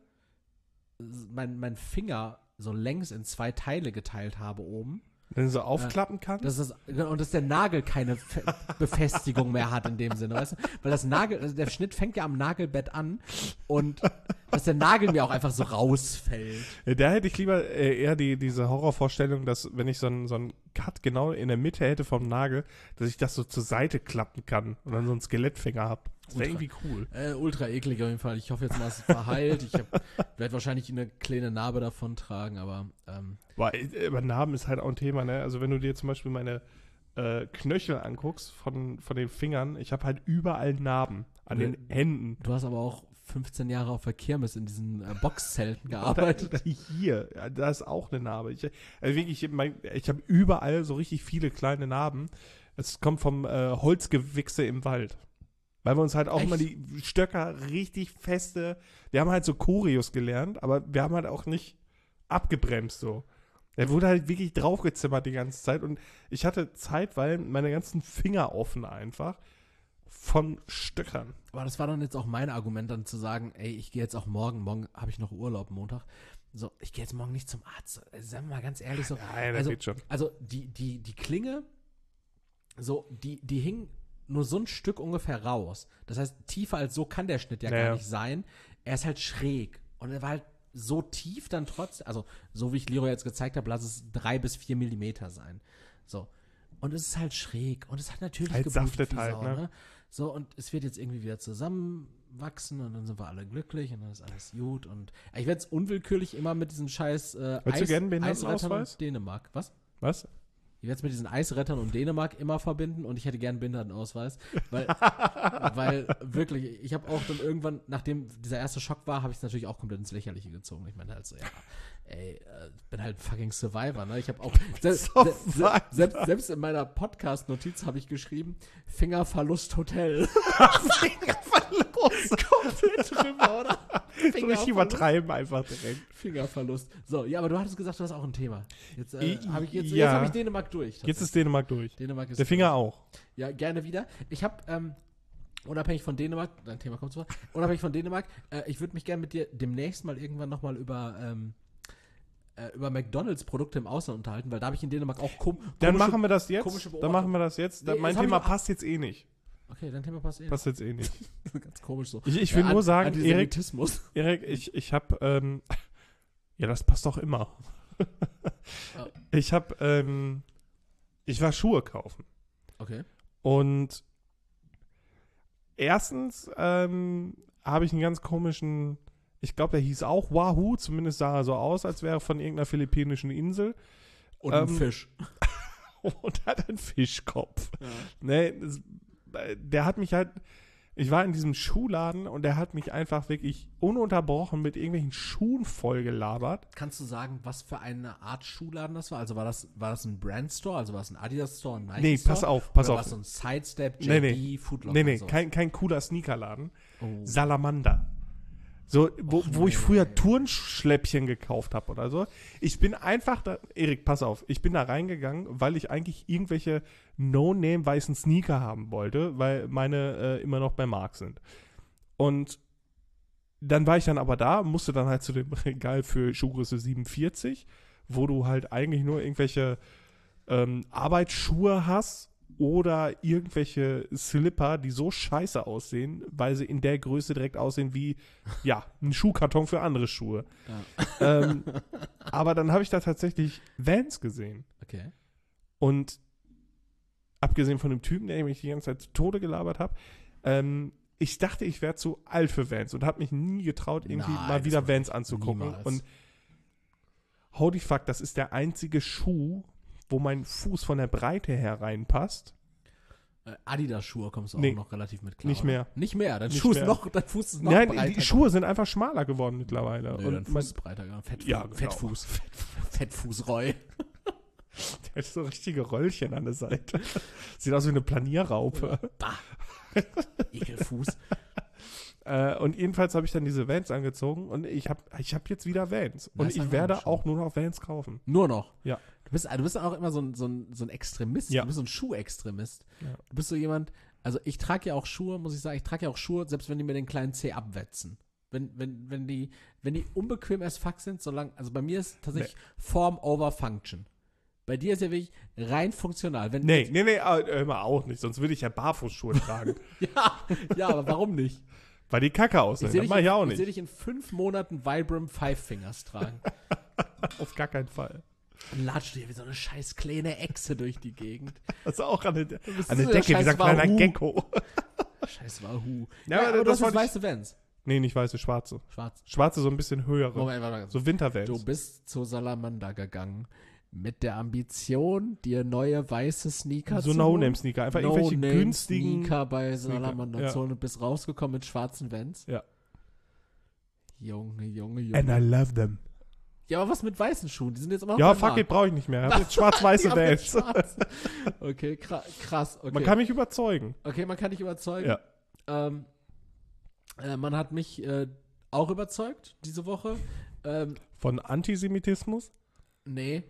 mein Finger so längs in 2 Teile geteilt habe oben. Wenn du so aufklappen kannst? Und dass der Nagel keine Befestigung mehr hat in dem Sinne, weißt du? Weil der Schnitt fängt ja am Nagelbett an und dass der Nagel mir auch einfach so rausfällt. Da hätte ich lieber eher diese Horrorvorstellung, dass wenn ich so einen Cut genau in der Mitte hätte vom Nagel, dass ich das so zur Seite klappen kann und dann so einen Skelettfinger habe. Das wäre irgendwie cool. Ultra eklig auf jeden Fall. Ich hoffe jetzt mal, es ist verheilt. Ich werde wahrscheinlich eine kleine Narbe davon tragen, aber aber Narben ist halt auch ein Thema, ne? Also wenn du dir zum Beispiel meine Knöchel anguckst von den Fingern, ich habe halt überall Narben an den Händen. Du hast aber auch 15 Jahre auf der Kirmes in diesen Boxzelten gearbeitet. Hier, ja, da ist auch eine Narbe. Ich habe überall so richtig viele kleine Narben. Es kommt vom Holzgewichse im Wald. Weil wir uns halt auch immer die Stöcker richtig feste, wir haben halt so Choreos gelernt, aber wir haben halt auch nicht abgebremst so. Der wurde halt wirklich draufgezimmert die ganze Zeit und ich hatte zeitweise meine ganzen Finger offen einfach von Stöckern. Aber das war dann jetzt auch mein Argument, dann zu sagen, ey, ich gehe jetzt auch morgen habe ich noch Urlaub Montag, so, ich gehe jetzt morgen nicht zum Arzt. Sagen wir mal ganz ehrlich so. Nein, das geht schon. Also die Klinge, so, die hing nur so ein Stück ungefähr raus. Das heißt, tiefer als so kann der Schnitt ja gar nicht sein. Er ist halt schräg. Und er war halt so tief dann trotzdem, also so wie ich Leroy jetzt gezeigt habe, lass es 3 bis 4 Millimeter sein. So. Und es ist halt schräg. Und es hat natürlich halt geblutet saftet wie halt, Sau, ne? So, und es wird jetzt irgendwie wieder zusammenwachsen und dann sind wir alle glücklich und dann ist alles gut. Und ich werde es unwillkürlich immer mit diesem scheiß Würdest du gerne einen Behindertenausweis? Dänemark. Was? Was? Ich werde es mit diesen Eisrettern und Dänemark immer verbinden und ich hätte gern einen Behindertenausweis. Weil, weil wirklich, ich habe auch dann irgendwann, nachdem dieser erste Schock war, habe ich es natürlich auch komplett ins Lächerliche gezogen. Ich meine halt so, ja, ey, ich bin halt ein fucking Survivor, ne? Ich habe auch, selbst in meiner Podcast-Notiz habe ich geschrieben, Fingerverlust Hotel. Fingerverlust. Komplett drüber, oder? So richtig übertreiben einfach direkt. Fingerverlust. So, ja, aber du hattest gesagt, du hast auch ein Thema. Jetzt habe ich, jetzt Ja. hab ich Dänemark durch. Jetzt ist Dänemark durch. Dänemark ist Der Finger durch. auch. Ja, gerne wieder. Ich habe, unabhängig von Dänemark, dein Thema kommt sofort, unabhängig von Dänemark, ich würde mich gerne mit dir demnächst mal irgendwann nochmal über McDonalds-Produkte im Ausland unterhalten, weil da habe ich in Dänemark auch Dann machen wir das jetzt. komische Dann machen wir das jetzt. Nee, Mein das hab Thema ich- passt jetzt eh nicht. Okay, dein Thema passt eh. Passt jetzt eh nicht. Ganz komisch so. Ich will nur sagen, Erik, Antisemitismus. ich habe, ja, das passt doch immer. Ja. Ich habe, ich war Schuhe kaufen. Okay. Und erstens habe ich einen ganz komischen, ich glaube, der hieß auch Wahoo, zumindest sah er so aus, als wäre er von irgendeiner philippinischen Insel. Und ein Ähm, Fisch. Und hat einen Fischkopf. Ja. Ne, der hat mich halt, ich war in diesem Schuhladen und der hat mich einfach wirklich ununterbrochen mit irgendwelchen Schuhen vollgelabert. Kannst du sagen, was für eine Art Schuhladen das war? Also war das ein Brandstore? Also war es ein Adidas Store, ein Nike Nee, Store? pass auf. Oder war es so ein Sidestep, JD, Nee, Footlocker? Nee, nee, und sowas? kein cooler Sneakerladen. Oh. Salamander. So, wo ich nee. früher Turnschläppchen gekauft habe oder so. Ich bin einfach da, Erik, pass auf, ich bin da reingegangen, weil ich eigentlich irgendwelche No-Name weißen Sneaker haben wollte, weil meine immer noch bei Mark sind. Und dann war ich dann aber da, musste dann halt zu dem Regal für Schuhgröße 47, wo du halt eigentlich nur irgendwelche Arbeitsschuhe hast oder irgendwelche Slipper, die so scheiße aussehen, weil sie in der Größe direkt aussehen wie, ja, ein Schuhkarton für andere Schuhe. Ja. Aber dann habe ich da tatsächlich Vans gesehen. Okay. Und abgesehen von dem Typen, der mich die ganze Zeit zu Tode gelabert hat, ich dachte, ich wäre zu alt für Vans und habe mich nie getraut, irgendwie Nein, mal das wieder war Vans anzugucken. niemals. Und holy fuck, das ist der einzige Schuh, wo mein Fuß von der Breite her reinpasst. Adidas-Schuhe kommst du Nee, auch noch relativ mit klar. nicht oder? mehr. Nicht mehr. Dein Nicht Fuß mehr. ist noch Nein, breiter. die Schuhe sind einfach schmaler geworden mittlerweile. Nee, dein Fuß ist breiter geworden. Ja, genau. Fettfuß. Fettfußreu. Der hat so richtige Röllchen an der Seite. Sieht aus wie eine Planierraupe. Bah. Ekelfuß. Und jedenfalls habe ich dann diese Vans angezogen und ich hab jetzt wieder Vans. Und Nice, ich werde schon. auch nur noch Vans kaufen. Nur noch. Ja. Du bist auch immer so ein Extremist. Ja. Du bist so ein Schuhextremist. Ja. Du bist so jemand, also ich trage ja auch Schuhe, muss ich sagen, selbst wenn die mir den kleinen Zeh abwetzen. Wenn die unbequem as fuck sind, also bei mir ist tatsächlich Form over Function. Bei dir ist ja wirklich rein funktional. Nee, immer auch nicht. Sonst würde ich ja Barfußschuhe tragen. Ja, aber warum nicht? Weil die Kacke aussehen. Das mache ich auch Ich sehe nicht. dich in 5 Monaten Vibram Five Fingers tragen. Auf gar keinen Fall. Und latschst du dir wie so eine scheiß kleine Echse durch die Gegend. Also auch an der bist Decke, so wie der so ein scheiß kleiner Wahoo. Gecko. Scheiß Wahoo. Ja, aber du das hast jetzt wollte ich- weiße Vans. Nee, nicht weiße, schwarze. Schwarz. Schwarze so ein bisschen höhere. Moment, warte. So Wintervans. Du bist zu Salamander gegangen mit der Ambition, dir neue weiße Sneaker So zu holen. No-Name-Sneaker. Einfach irgendwelche günstigen. Sneaker bei Salamander ja. zu holen und bist rausgekommen mit schwarzen Vans. Ja. Junge. And I love them. Ja, aber was mit weißen Schuhen? Die sind jetzt immer noch Ja, beim fuck Markt. it, brauche ich nicht mehr. Ich habe jetzt schwarz-weiße Die haben jetzt Vans. schwarz. Okay, krass. Okay. Man kann mich überzeugen. Okay, man kann dich überzeugen. Ja. Man hat mich auch überzeugt diese Woche. Von Antisemitismus? Nee.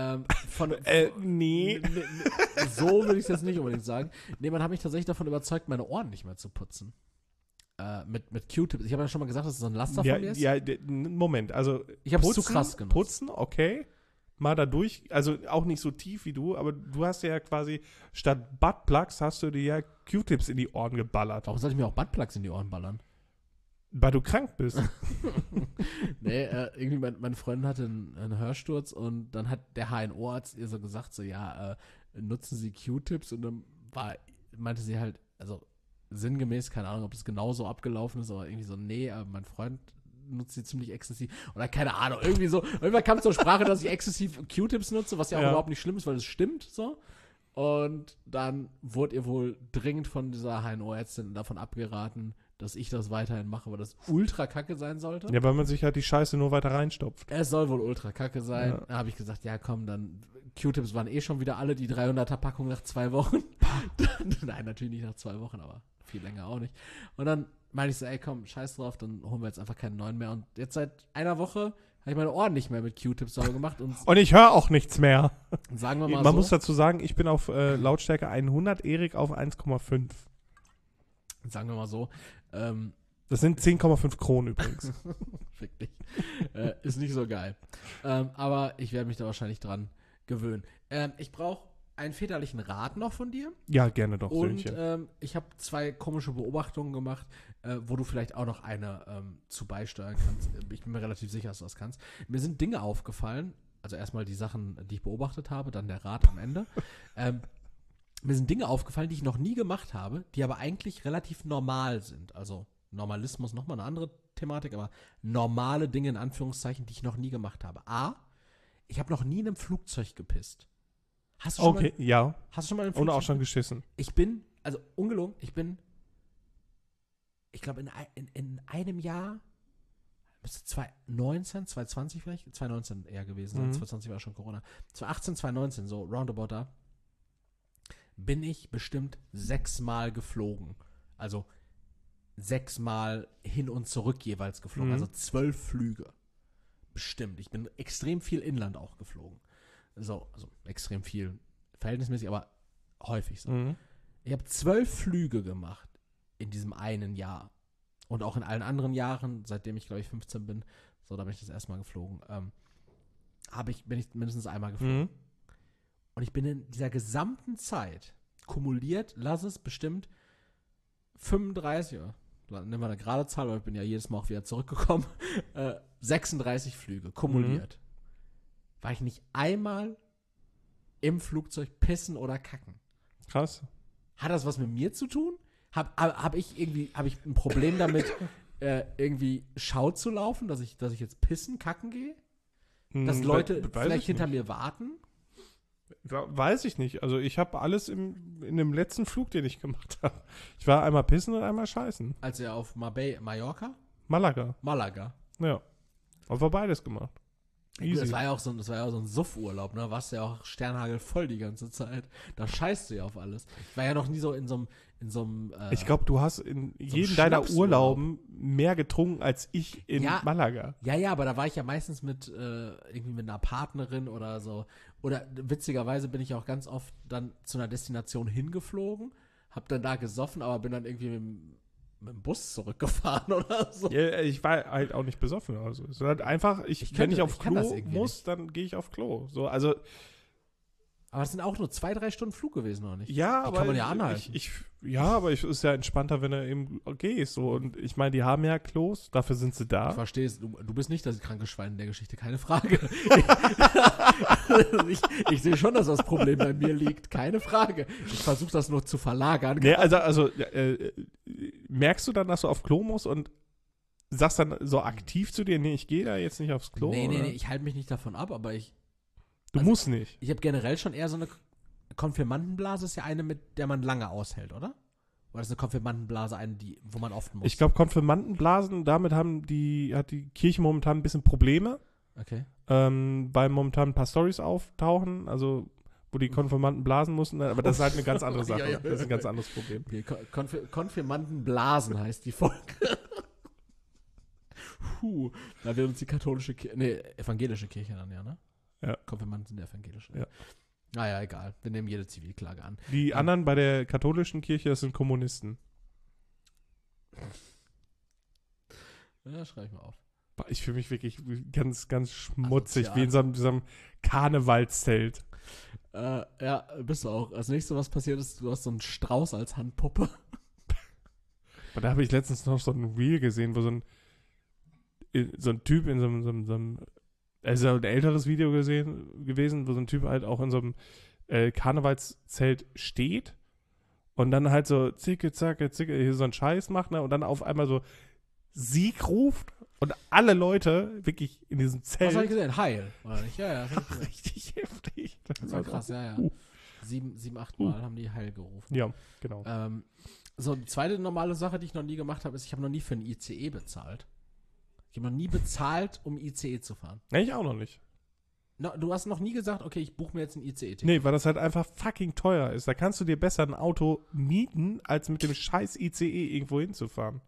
Nee. So würde ich es jetzt nicht unbedingt sagen. Nee, man hat mich tatsächlich davon überzeugt, meine Ohren nicht mehr zu putzen. Mit Q-Tips. Ich habe ja schon mal gesagt, dass es so ein Laster von mir ist. Moment. Also, Ich habe es putzen, zu krass genutzt. Putzen, okay. Mal da durch. Also auch nicht so tief wie du, aber du hast ja quasi, statt Buttplugs hast du dir ja Q-Tips in die Ohren geballert. Warum soll ich mir auch Buttplugs in die Ohren ballern? Weil du krank bist. Nee, irgendwie meine Freundin hatte einen Hörsturz und dann hat der HNO-Arzt ihr so gesagt, so ja, nutzen Sie Q-Tips und dann meinte sie halt, also sinngemäß, keine Ahnung, ob das genauso abgelaufen ist, aber irgendwie so, nee, mein Freund nutze sie ziemlich exzessiv. Oder keine Ahnung, irgendwie so. Irgendwann kam es zur Sprache, dass ich exzessiv Q-Tips nutze, was ja auch überhaupt nicht schlimm ist, weil es stimmt so. Und dann wurde ihr wohl dringend von dieser HNO-Ärztin davon abgeraten, dass ich das weiterhin mache, weil das ultra kacke sein sollte. Ja, weil man sich halt die Scheiße nur weiter reinstopft. Es soll wohl ultra kacke sein. Ja. Da habe ich gesagt, ja komm, dann Q-Tips waren eh schon wieder alle die 300er Packung nach 2 Wochen. Nein, natürlich nicht nach 2 Wochen, aber viel länger auch nicht. Und dann meinte ich so, ey komm, scheiß drauf, dann holen wir jetzt einfach keinen neuen mehr. Und jetzt seit einer Woche habe ich meine Ohren nicht mehr mit Q-Tips sauber gemacht. Und ich höre auch nichts mehr. sagen wir mal Man so. muss dazu sagen, ich bin auf Lautstärke 100, Erik auf 1,5. Sagen wir mal so. Das sind 10,5 Kronen übrigens. Wirklich. Ist nicht so geil. Aber ich werde mich da wahrscheinlich dran gewöhnen. Ich brauche einen väterlichen Rat noch von dir. Ja, gerne doch, Und Söhnchen. ich habe 2 komische Beobachtungen gemacht, wo du vielleicht auch noch eine zu beisteuern kannst. Ich bin mir relativ sicher, dass du das kannst. Mir sind Dinge aufgefallen, also erstmal die Sachen, die ich beobachtet habe, dann der Rat am Ende. Mir sind Dinge aufgefallen, die ich noch nie gemacht habe, die aber eigentlich relativ normal sind. Also Normalismus nochmal eine andere Thematik, aber normale Dinge in Anführungszeichen, die ich noch nie gemacht habe. A, ich habe noch nie in einem Flugzeug gepisst. Hast du schon Okay, ja. Hast du schon mal in einem Und Flugzeug auch schon geschissen. Ich bin, also ungelogen, ich glaube in einem Jahr, müsste 2019, 2020 vielleicht, 2019 eher gewesen sein, 2020 war schon Corona, 2018, 2019, so roundabout da, bin ich bestimmt 6 Mal geflogen. Also 6 Mal hin und zurück jeweils geflogen, also 12 Flüge. Bestimmt. Ich bin extrem viel Inland auch geflogen. So, also extrem viel, verhältnismäßig, aber häufig so. Ich habe 12 Flüge gemacht in diesem einen Jahr. Und auch in allen anderen Jahren, seitdem ich, glaube ich, 15 bin, so, da bin ich das erste Mal geflogen, bin ich mindestens einmal geflogen. Und ich bin in dieser gesamten Zeit kumuliert, lass es bestimmt 35, nehmen wir eine gerade Zahl, weil ich bin ja jedes Mal auch wieder zurückgekommen, 36 Flüge, kumuliert. War ich nicht einmal im Flugzeug pissen oder kacken. Krass. Hat das was mit mir zu tun? Hab ich ein Problem damit, irgendwie Schau zu laufen, dass ich jetzt pissen, kacken gehe? Dass Leute vielleicht hinter mir warten? Weiß ich nicht. Also ich habe alles in dem letzten Flug, den ich gemacht habe. Ich war einmal pissen und einmal scheißen. Als er auf Mallorca? Malaga. Ja. Aber beides gemacht. Easy. Das war ja auch so ein Suff-Urlaub, ne? Warst ja auch Sternhagel voll die ganze Zeit. Da scheißt du ja auf alles. Ich war ja noch nie so in so einem ich glaube, du hast in jedem deiner Urlauben mehr getrunken als ich in Malaga. Ja, aber da war ich ja meistens irgendwie mit einer Partnerin oder so. Oder witzigerweise bin ich auch ganz oft dann zu einer Destination hingeflogen, hab dann da gesoffen, aber bin dann irgendwie mit dem Bus zurückgefahren oder so. Ja, ich war halt auch nicht besoffen. Also es ist halt einfach, wenn ich auf Klo muss, dann gehe ich auf Klo. So, also. Aber es sind auch nur 2-3 Stunden Flug gewesen, oder nicht? Ja, die aber kann man ja anhalten. aber es ist ja entspannter, wenn du eben gehst. So. Und ich meine, die haben ja Klos, dafür sind sie da. Ich verstehe es. Du bist nicht das kranke Schwein in der Geschichte, keine Frage. ich sehe schon, dass das Problem bei mir liegt, keine Frage. Ich versuche das nur zu verlagern. Nee, merkst du dann, dass du auf Klo musst und sagst dann so aktiv zu dir, nee, ich gehe da jetzt nicht aufs Klo? Nee, ich halte mich nicht davon ab, aber Du musst nicht. Ich habe generell schon eher so eine Konfirmandenblase, ist ja eine, mit der man lange aushält, oder? Oder ist eine Konfirmandenblase eine, wo man oft muss? Ich glaube, Konfirmandenblasen, damit hat die Kirche momentan ein bisschen Probleme. Okay. Weil momentan ein paar Storys auftauchen, also wo die Konfirmanden blasen mussten, aber das ist halt eine ganz andere Sache. Ja. Das ist ein ganz anderes Problem. Okay, Konfirmandenblasen heißt die Folge. Da wird uns die evangelische Kirche dann, ja, ne? Ja. Konfirmanden sind evangelisch. Ja. Naja, egal. Wir nehmen jede Zivilklage an. Die anderen bei der katholischen Kirche, das sind Kommunisten. Ja, schreibe ich mal auf. Ich fühle mich wirklich ganz, ganz schmutzig, wie in so einem Karnevalszelt. Ja, bist du auch. Als nächstes, was passiert ist, du hast so einen Strauß als Handpuppe. Aber da habe ich letztens noch so ein Reel gesehen, wo so ein Typ in so einem es ist ja ein älteres Video gewesen, wo so ein Typ halt auch in so einem Karnevalszelt steht und dann halt so zicke, zacke, zicke, hier so einen Scheiß macht, ne, und dann auf einmal so Sieg ruft Und alle Leute wirklich in diesem Zelt. Was habe ich gesehen? Heil, oder nicht? Ja, das hab ich gesehen. Richtig heftig. Das war krass, ja. 7, 8 Mal haben die Heil gerufen. Ja, genau. So, die zweite normale Sache, die ich noch nie gemacht habe, ist, ich habe noch nie für einen ICE bezahlt. Ich habe noch nie bezahlt, um ICE zu fahren. Nee, ich auch noch nicht. No, du hast noch nie gesagt, okay, ich buche mir jetzt ein ICE-Ticket. Nee, weil das halt einfach fucking teuer ist. Da kannst du dir besser ein Auto mieten, als mit dem scheiß ICE irgendwo hinzufahren.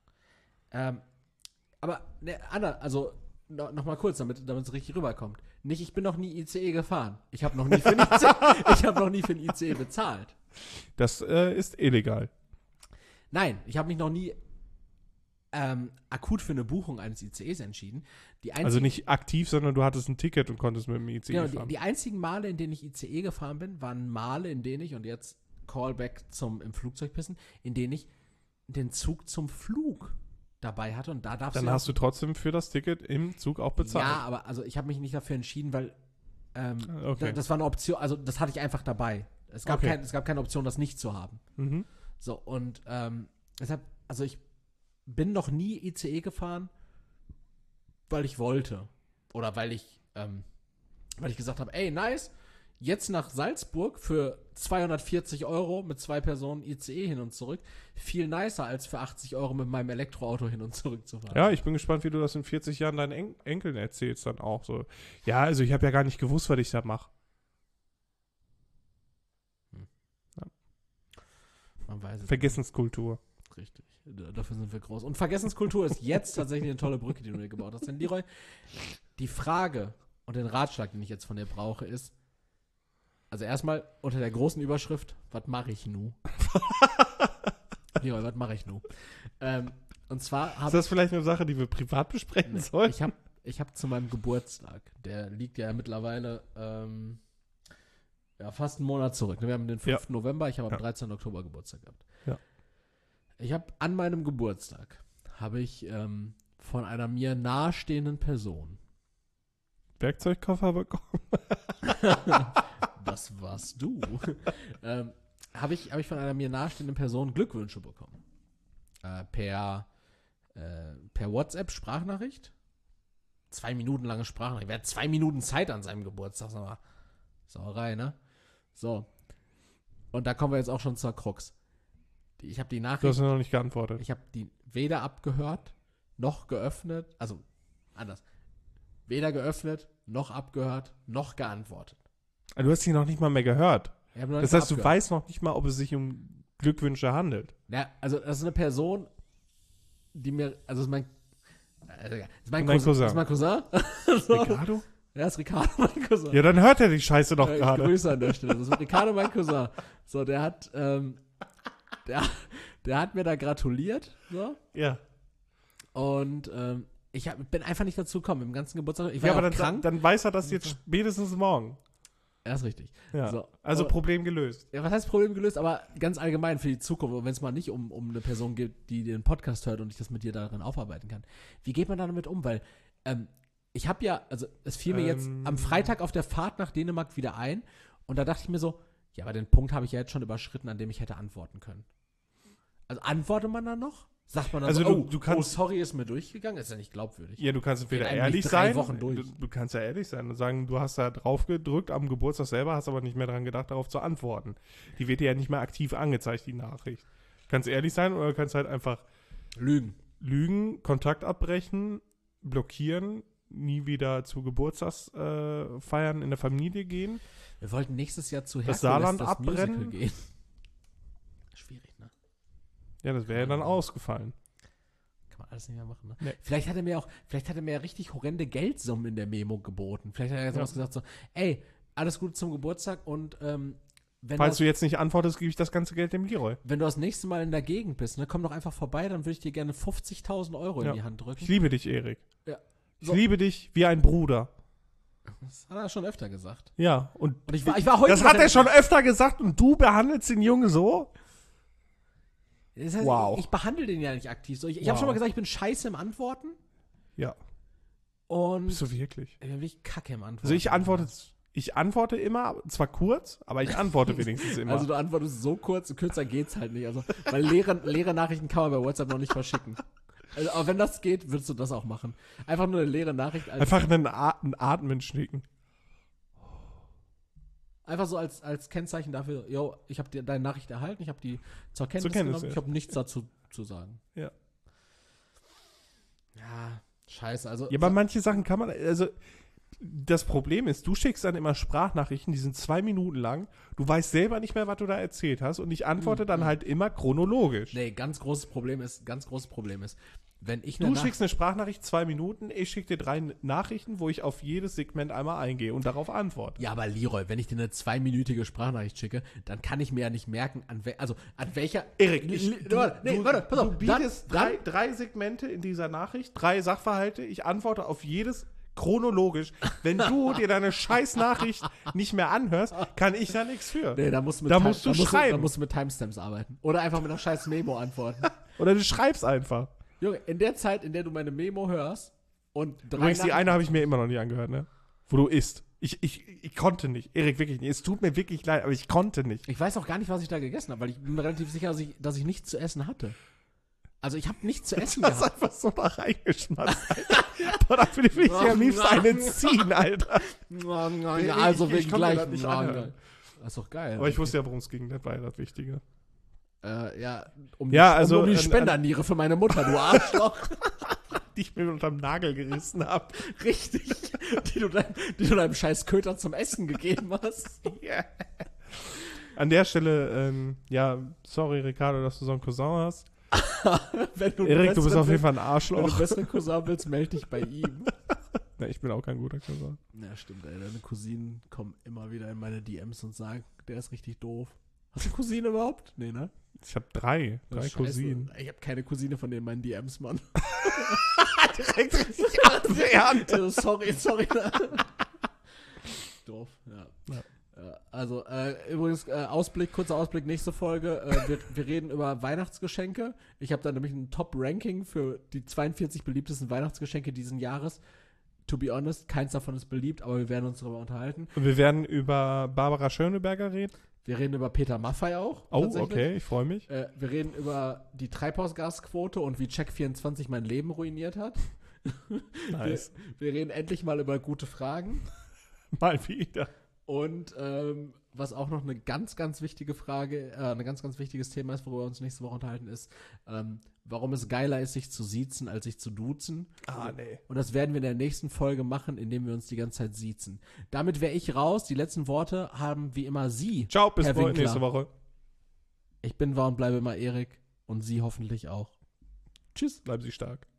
Aber, ne, Anna, also, noch mal kurz, damit es richtig rüberkommt. Nicht, ich bin noch nie ICE gefahren. Ich habe noch nie für ein ICE bezahlt. Das ist illegal. Nein, ich habe mich noch nie akut für eine Buchung eines ICEs entschieden. Also nicht aktiv, sondern du hattest ein Ticket und konntest mit dem ICE fahren. Die einzigen Male, in denen ich ICE gefahren bin, waren Male, in denen ich, und jetzt Callback zum im Flugzeug pissen, in denen ich den Zug zum Flug dabei hatte und da darfst Dann hast du trotzdem für das Ticket im Zug auch bezahlt. Ja, aber also ich habe mich nicht dafür entschieden, weil okay. das war eine Option, also das hatte ich einfach dabei. Es gab keine Option, das nicht zu haben. Mhm. So, und deshalb, also ich bin noch nie ICE gefahren, weil ich wollte. Oder weil ich gesagt habe, ey, nice, jetzt nach Salzburg für 240 € mit 2 Personen ICE hin und zurück. Viel nicer, als für 80 € mit meinem Elektroauto hin und zurück zu fahren. Ja, ich bin gespannt, wie du das in 40 Jahren deinen Enkeln erzählst dann auch so. Ja, also ich habe ja gar nicht gewusst, was ich da mache. Ja. Man weiß es. Vergessenskultur. Richtig. Dafür sind wir groß. Und Vergessenskultur ist jetzt tatsächlich eine tolle Brücke, die du mir gebaut hast. Denn Leroy, die Frage und den Ratschlag, den ich jetzt von dir brauche, ist, also erstmal unter der großen Überschrift, was mache ich nu? Leroy, was mache ich nu? Und zwar ist das vielleicht eine Sache, die wir privat besprechen sollen? Ich hab zu meinem Geburtstag, der liegt ja mittlerweile fast einen Monat zurück. Wir haben den 5. November, ich habe am 13. Oktober Geburtstag gehabt. Ja. Ich habe an meinem Geburtstag, von einer mir nahestehenden Person Werkzeugkoffer bekommen? Das warst du. Habe ich von einer mir nahestehenden Person Glückwünsche bekommen. Per WhatsApp-Sprachnachricht. 2 Minuten lange Sprachnachricht. Wer hat 2 Minuten Zeit an seinem Geburtstag? Sag mal. Sauerei, ne? So. Und da kommen wir jetzt auch schon zur Krux. Ich habe die Nachricht. Du hast noch nicht geantwortet. Ich habe die weder abgehört, noch geöffnet. Also, anders. Weder geöffnet, noch abgehört, noch geantwortet. Du hast sie noch nicht mal mehr gehört. Das heißt, du weißt noch nicht mal, ob es sich um Glückwünsche handelt. Ja, also das ist eine Person, die mir, also das ist mein Cousin. Das ist mein Cousin. So. Ricardo? Ja, ist Ricardo mein Cousin. Ja, dann hört er die Scheiße doch gerade. Grüße an der Stelle. Das ist Ricardo mein Cousin. So, der hat mir da gratuliert. So. Ja. Und ich bin einfach nicht dazu gekommen im ganzen Geburtstag. Ich war aber krank. Dann weiß er das jetzt spätestens morgen. Ja, ist richtig. Ja. So. Also aber, Problem gelöst. Ja, was heißt Problem gelöst? Aber ganz allgemein für die Zukunft, wenn es mal nicht um eine Person geht, die den Podcast hört und ich das mit dir darin aufarbeiten kann. Wie geht man damit um? Weil ich habe ja, also es fiel mir jetzt am Freitag auf der Fahrt nach Dänemark wieder ein und da dachte ich mir so, ja, aber den Punkt habe ich ja jetzt schon überschritten, an dem ich hätte antworten können. Also antwortet man dann noch? Sagt man dann also so, du kannst, sorry, ist mir durchgegangen? Ist ja nicht glaubwürdig. Ja, du kannst entweder ehrlich sein, du kannst ja ehrlich sein und sagen, du hast da drauf gedrückt am Geburtstag selber, hast aber nicht mehr dran gedacht, darauf zu antworten. Die wird dir ja nicht mehr aktiv angezeigt, die Nachricht. Du kannst ehrlich sein oder du kannst halt einfach lügen, Kontakt abbrechen, blockieren, nie wieder zu Geburtstagsfeiern in der Familie gehen. Wir wollten nächstes Jahr zu das Saarland abbrennen. Musical gehen. Schwierig, ne? Ja, das wäre ja dann ausgefallen. Kann man alles nicht mehr machen, ne? Nee. Vielleicht hat er mir ja richtig horrende Geldsummen in der Memo geboten. Vielleicht hat er sowas gesagt so, ey, alles Gute zum Geburtstag und falls du jetzt nicht antwortest, gebe ich das ganze Geld dem Leroy. Wenn du das nächste Mal in der Gegend bist, ne, komm doch einfach vorbei, dann würde ich dir gerne 50.000 € in die Hand drücken. Ich liebe dich, Erik. Ja. So. Ich liebe dich wie ein Bruder. Das hat er schon öfter gesagt. Ja, und ich war heute. Das hat er schon öfter gesagt und du behandelst den Jungen so? Das heißt, wow. Ich behandle den ja nicht aktiv so. Ich habe schon mal gesagt, ich bin scheiße im Antworten. Ja. Und bist du wirklich? Ich bin wirklich kacke im Antworten. Also ich antworte immer, zwar kurz, aber ich antworte wenigstens immer. Also du antwortest so kurz, kürzer geht's halt nicht. Also, weil leere Nachrichten kann man bei WhatsApp noch nicht verschicken. Also, aber wenn das geht, würdest du das auch machen. Einfach nur eine leere Nachricht. Einfach einen Atmen schicken. Einfach so als Kennzeichen dafür, yo, ich habe deine Nachricht erhalten, ich habe die zur Kenntnis genommen, ja. ich habe nichts dazu zu sagen. Ja. Ja, scheiße. Also, Ja, aber manche Sachen kann man, also das Problem ist, du schickst dann immer Sprachnachrichten, die sind 2 Minuten lang, du weißt selber nicht mehr, was du da erzählt hast und ich antworte dann halt immer chronologisch. nee, ganz großes Problem ist, wenn ich Du schickst eine Sprachnachricht 2 Minuten, ich schicke dir 3 Nachrichten, wo ich auf jedes Segment einmal eingehe und darauf antworte. Ja, aber Leroy, wenn ich dir eine 2-minütige Sprachnachricht schicke, dann kann ich mir ja nicht merken, an welcher. Erik, warte, pass auf. Du bietest drei Segmente in dieser Nachricht, 3 Sachverhalte, ich antworte auf jedes chronologisch. Wenn du dir deine scheiß Nachricht nicht mehr anhörst, kann ich da nichts für. Nee, da musst du schreiben. Da musst du mit Timestamps arbeiten. Oder einfach mit einer scheiß Memo antworten. Oder du schreibst einfach. Junge, in der Zeit, in der du meine Memo hörst und 3 Übrigens, die eine habe ich mir immer noch nicht angehört, ne? Wo du isst. Ich konnte nicht. Erik, wirklich nicht. Es tut mir wirklich leid, aber ich konnte nicht. Ich weiß auch gar nicht, was ich da gegessen habe, weil ich bin mir relativ sicher, dass ich nichts zu essen hatte. Also ich habe nichts zu essen Du hast gehabt. einfach so da reingeschmissen, Alter. Boah, da würde ich am liebsten eine ziehen, Alter. Also Ich wegen kann mir gleich. das nicht anhören. Das ist doch geil. Aber ich wusste ja, worum es ging. Das war ja das Wichtige. Um also, die Spenderniere für meine Mutter, du Arschloch. Die ich mir unterm Nagel gerissen habe. Richtig. Die du deinem scheiß Köter zum Essen gegeben hast. Yeah. An der Stelle, sorry, Ricardo, dass du so einen Cousin hast. Erik, du bist auf jeden Fall ein Wenn du Arschloch. besseren Cousin willst, melde dich bei ihm. Ja, ich bin auch kein guter Cousin. Ja, stimmt, ey. Deine Cousinen kommen immer wieder in meine DMs und sagen, der ist richtig doof. Hast du Cousine überhaupt? Nee, ne? Ich habe drei Scheiße. Cousinen. Ich habe keine Cousine von denen in meinen DMs, Mann. Direkt richtig abwehrend. Sorry. Doof, ja. Also, übrigens, kurzer Ausblick, nächste Folge. Wir reden über Weihnachtsgeschenke. Ich habe da nämlich ein Top-Ranking für die 42 beliebtesten Weihnachtsgeschenke diesen Jahres. To be honest, keins davon ist beliebt, aber wir werden uns darüber unterhalten. Und wir werden über Barbara Schöneberger reden. Wir reden über Peter Maffay auch. Oh, tatsächlich. okay, ich freue mich. Wir reden über die Treibhausgasquote und wie Check24 mein Leben ruiniert hat. Nice. Wir reden endlich mal über gute Fragen. Mal wieder. Und was auch noch eine ganz, ganz wichtige Frage, ein ganz, ganz wichtiges Thema ist, worüber wir uns nächste Woche unterhalten, ist, warum es geiler ist, sich zu siezen, als sich zu duzen. Nee. Und das werden wir in der nächsten Folge machen, indem wir uns die ganze Zeit siezen. Damit wäre ich raus. Die letzten Worte haben wie immer Sie. Ciao, bis Herr Winkler. nächste Woche. Ich bin, war und bleibe immer Erik und Sie hoffentlich auch. Tschüss. Bleiben Sie stark.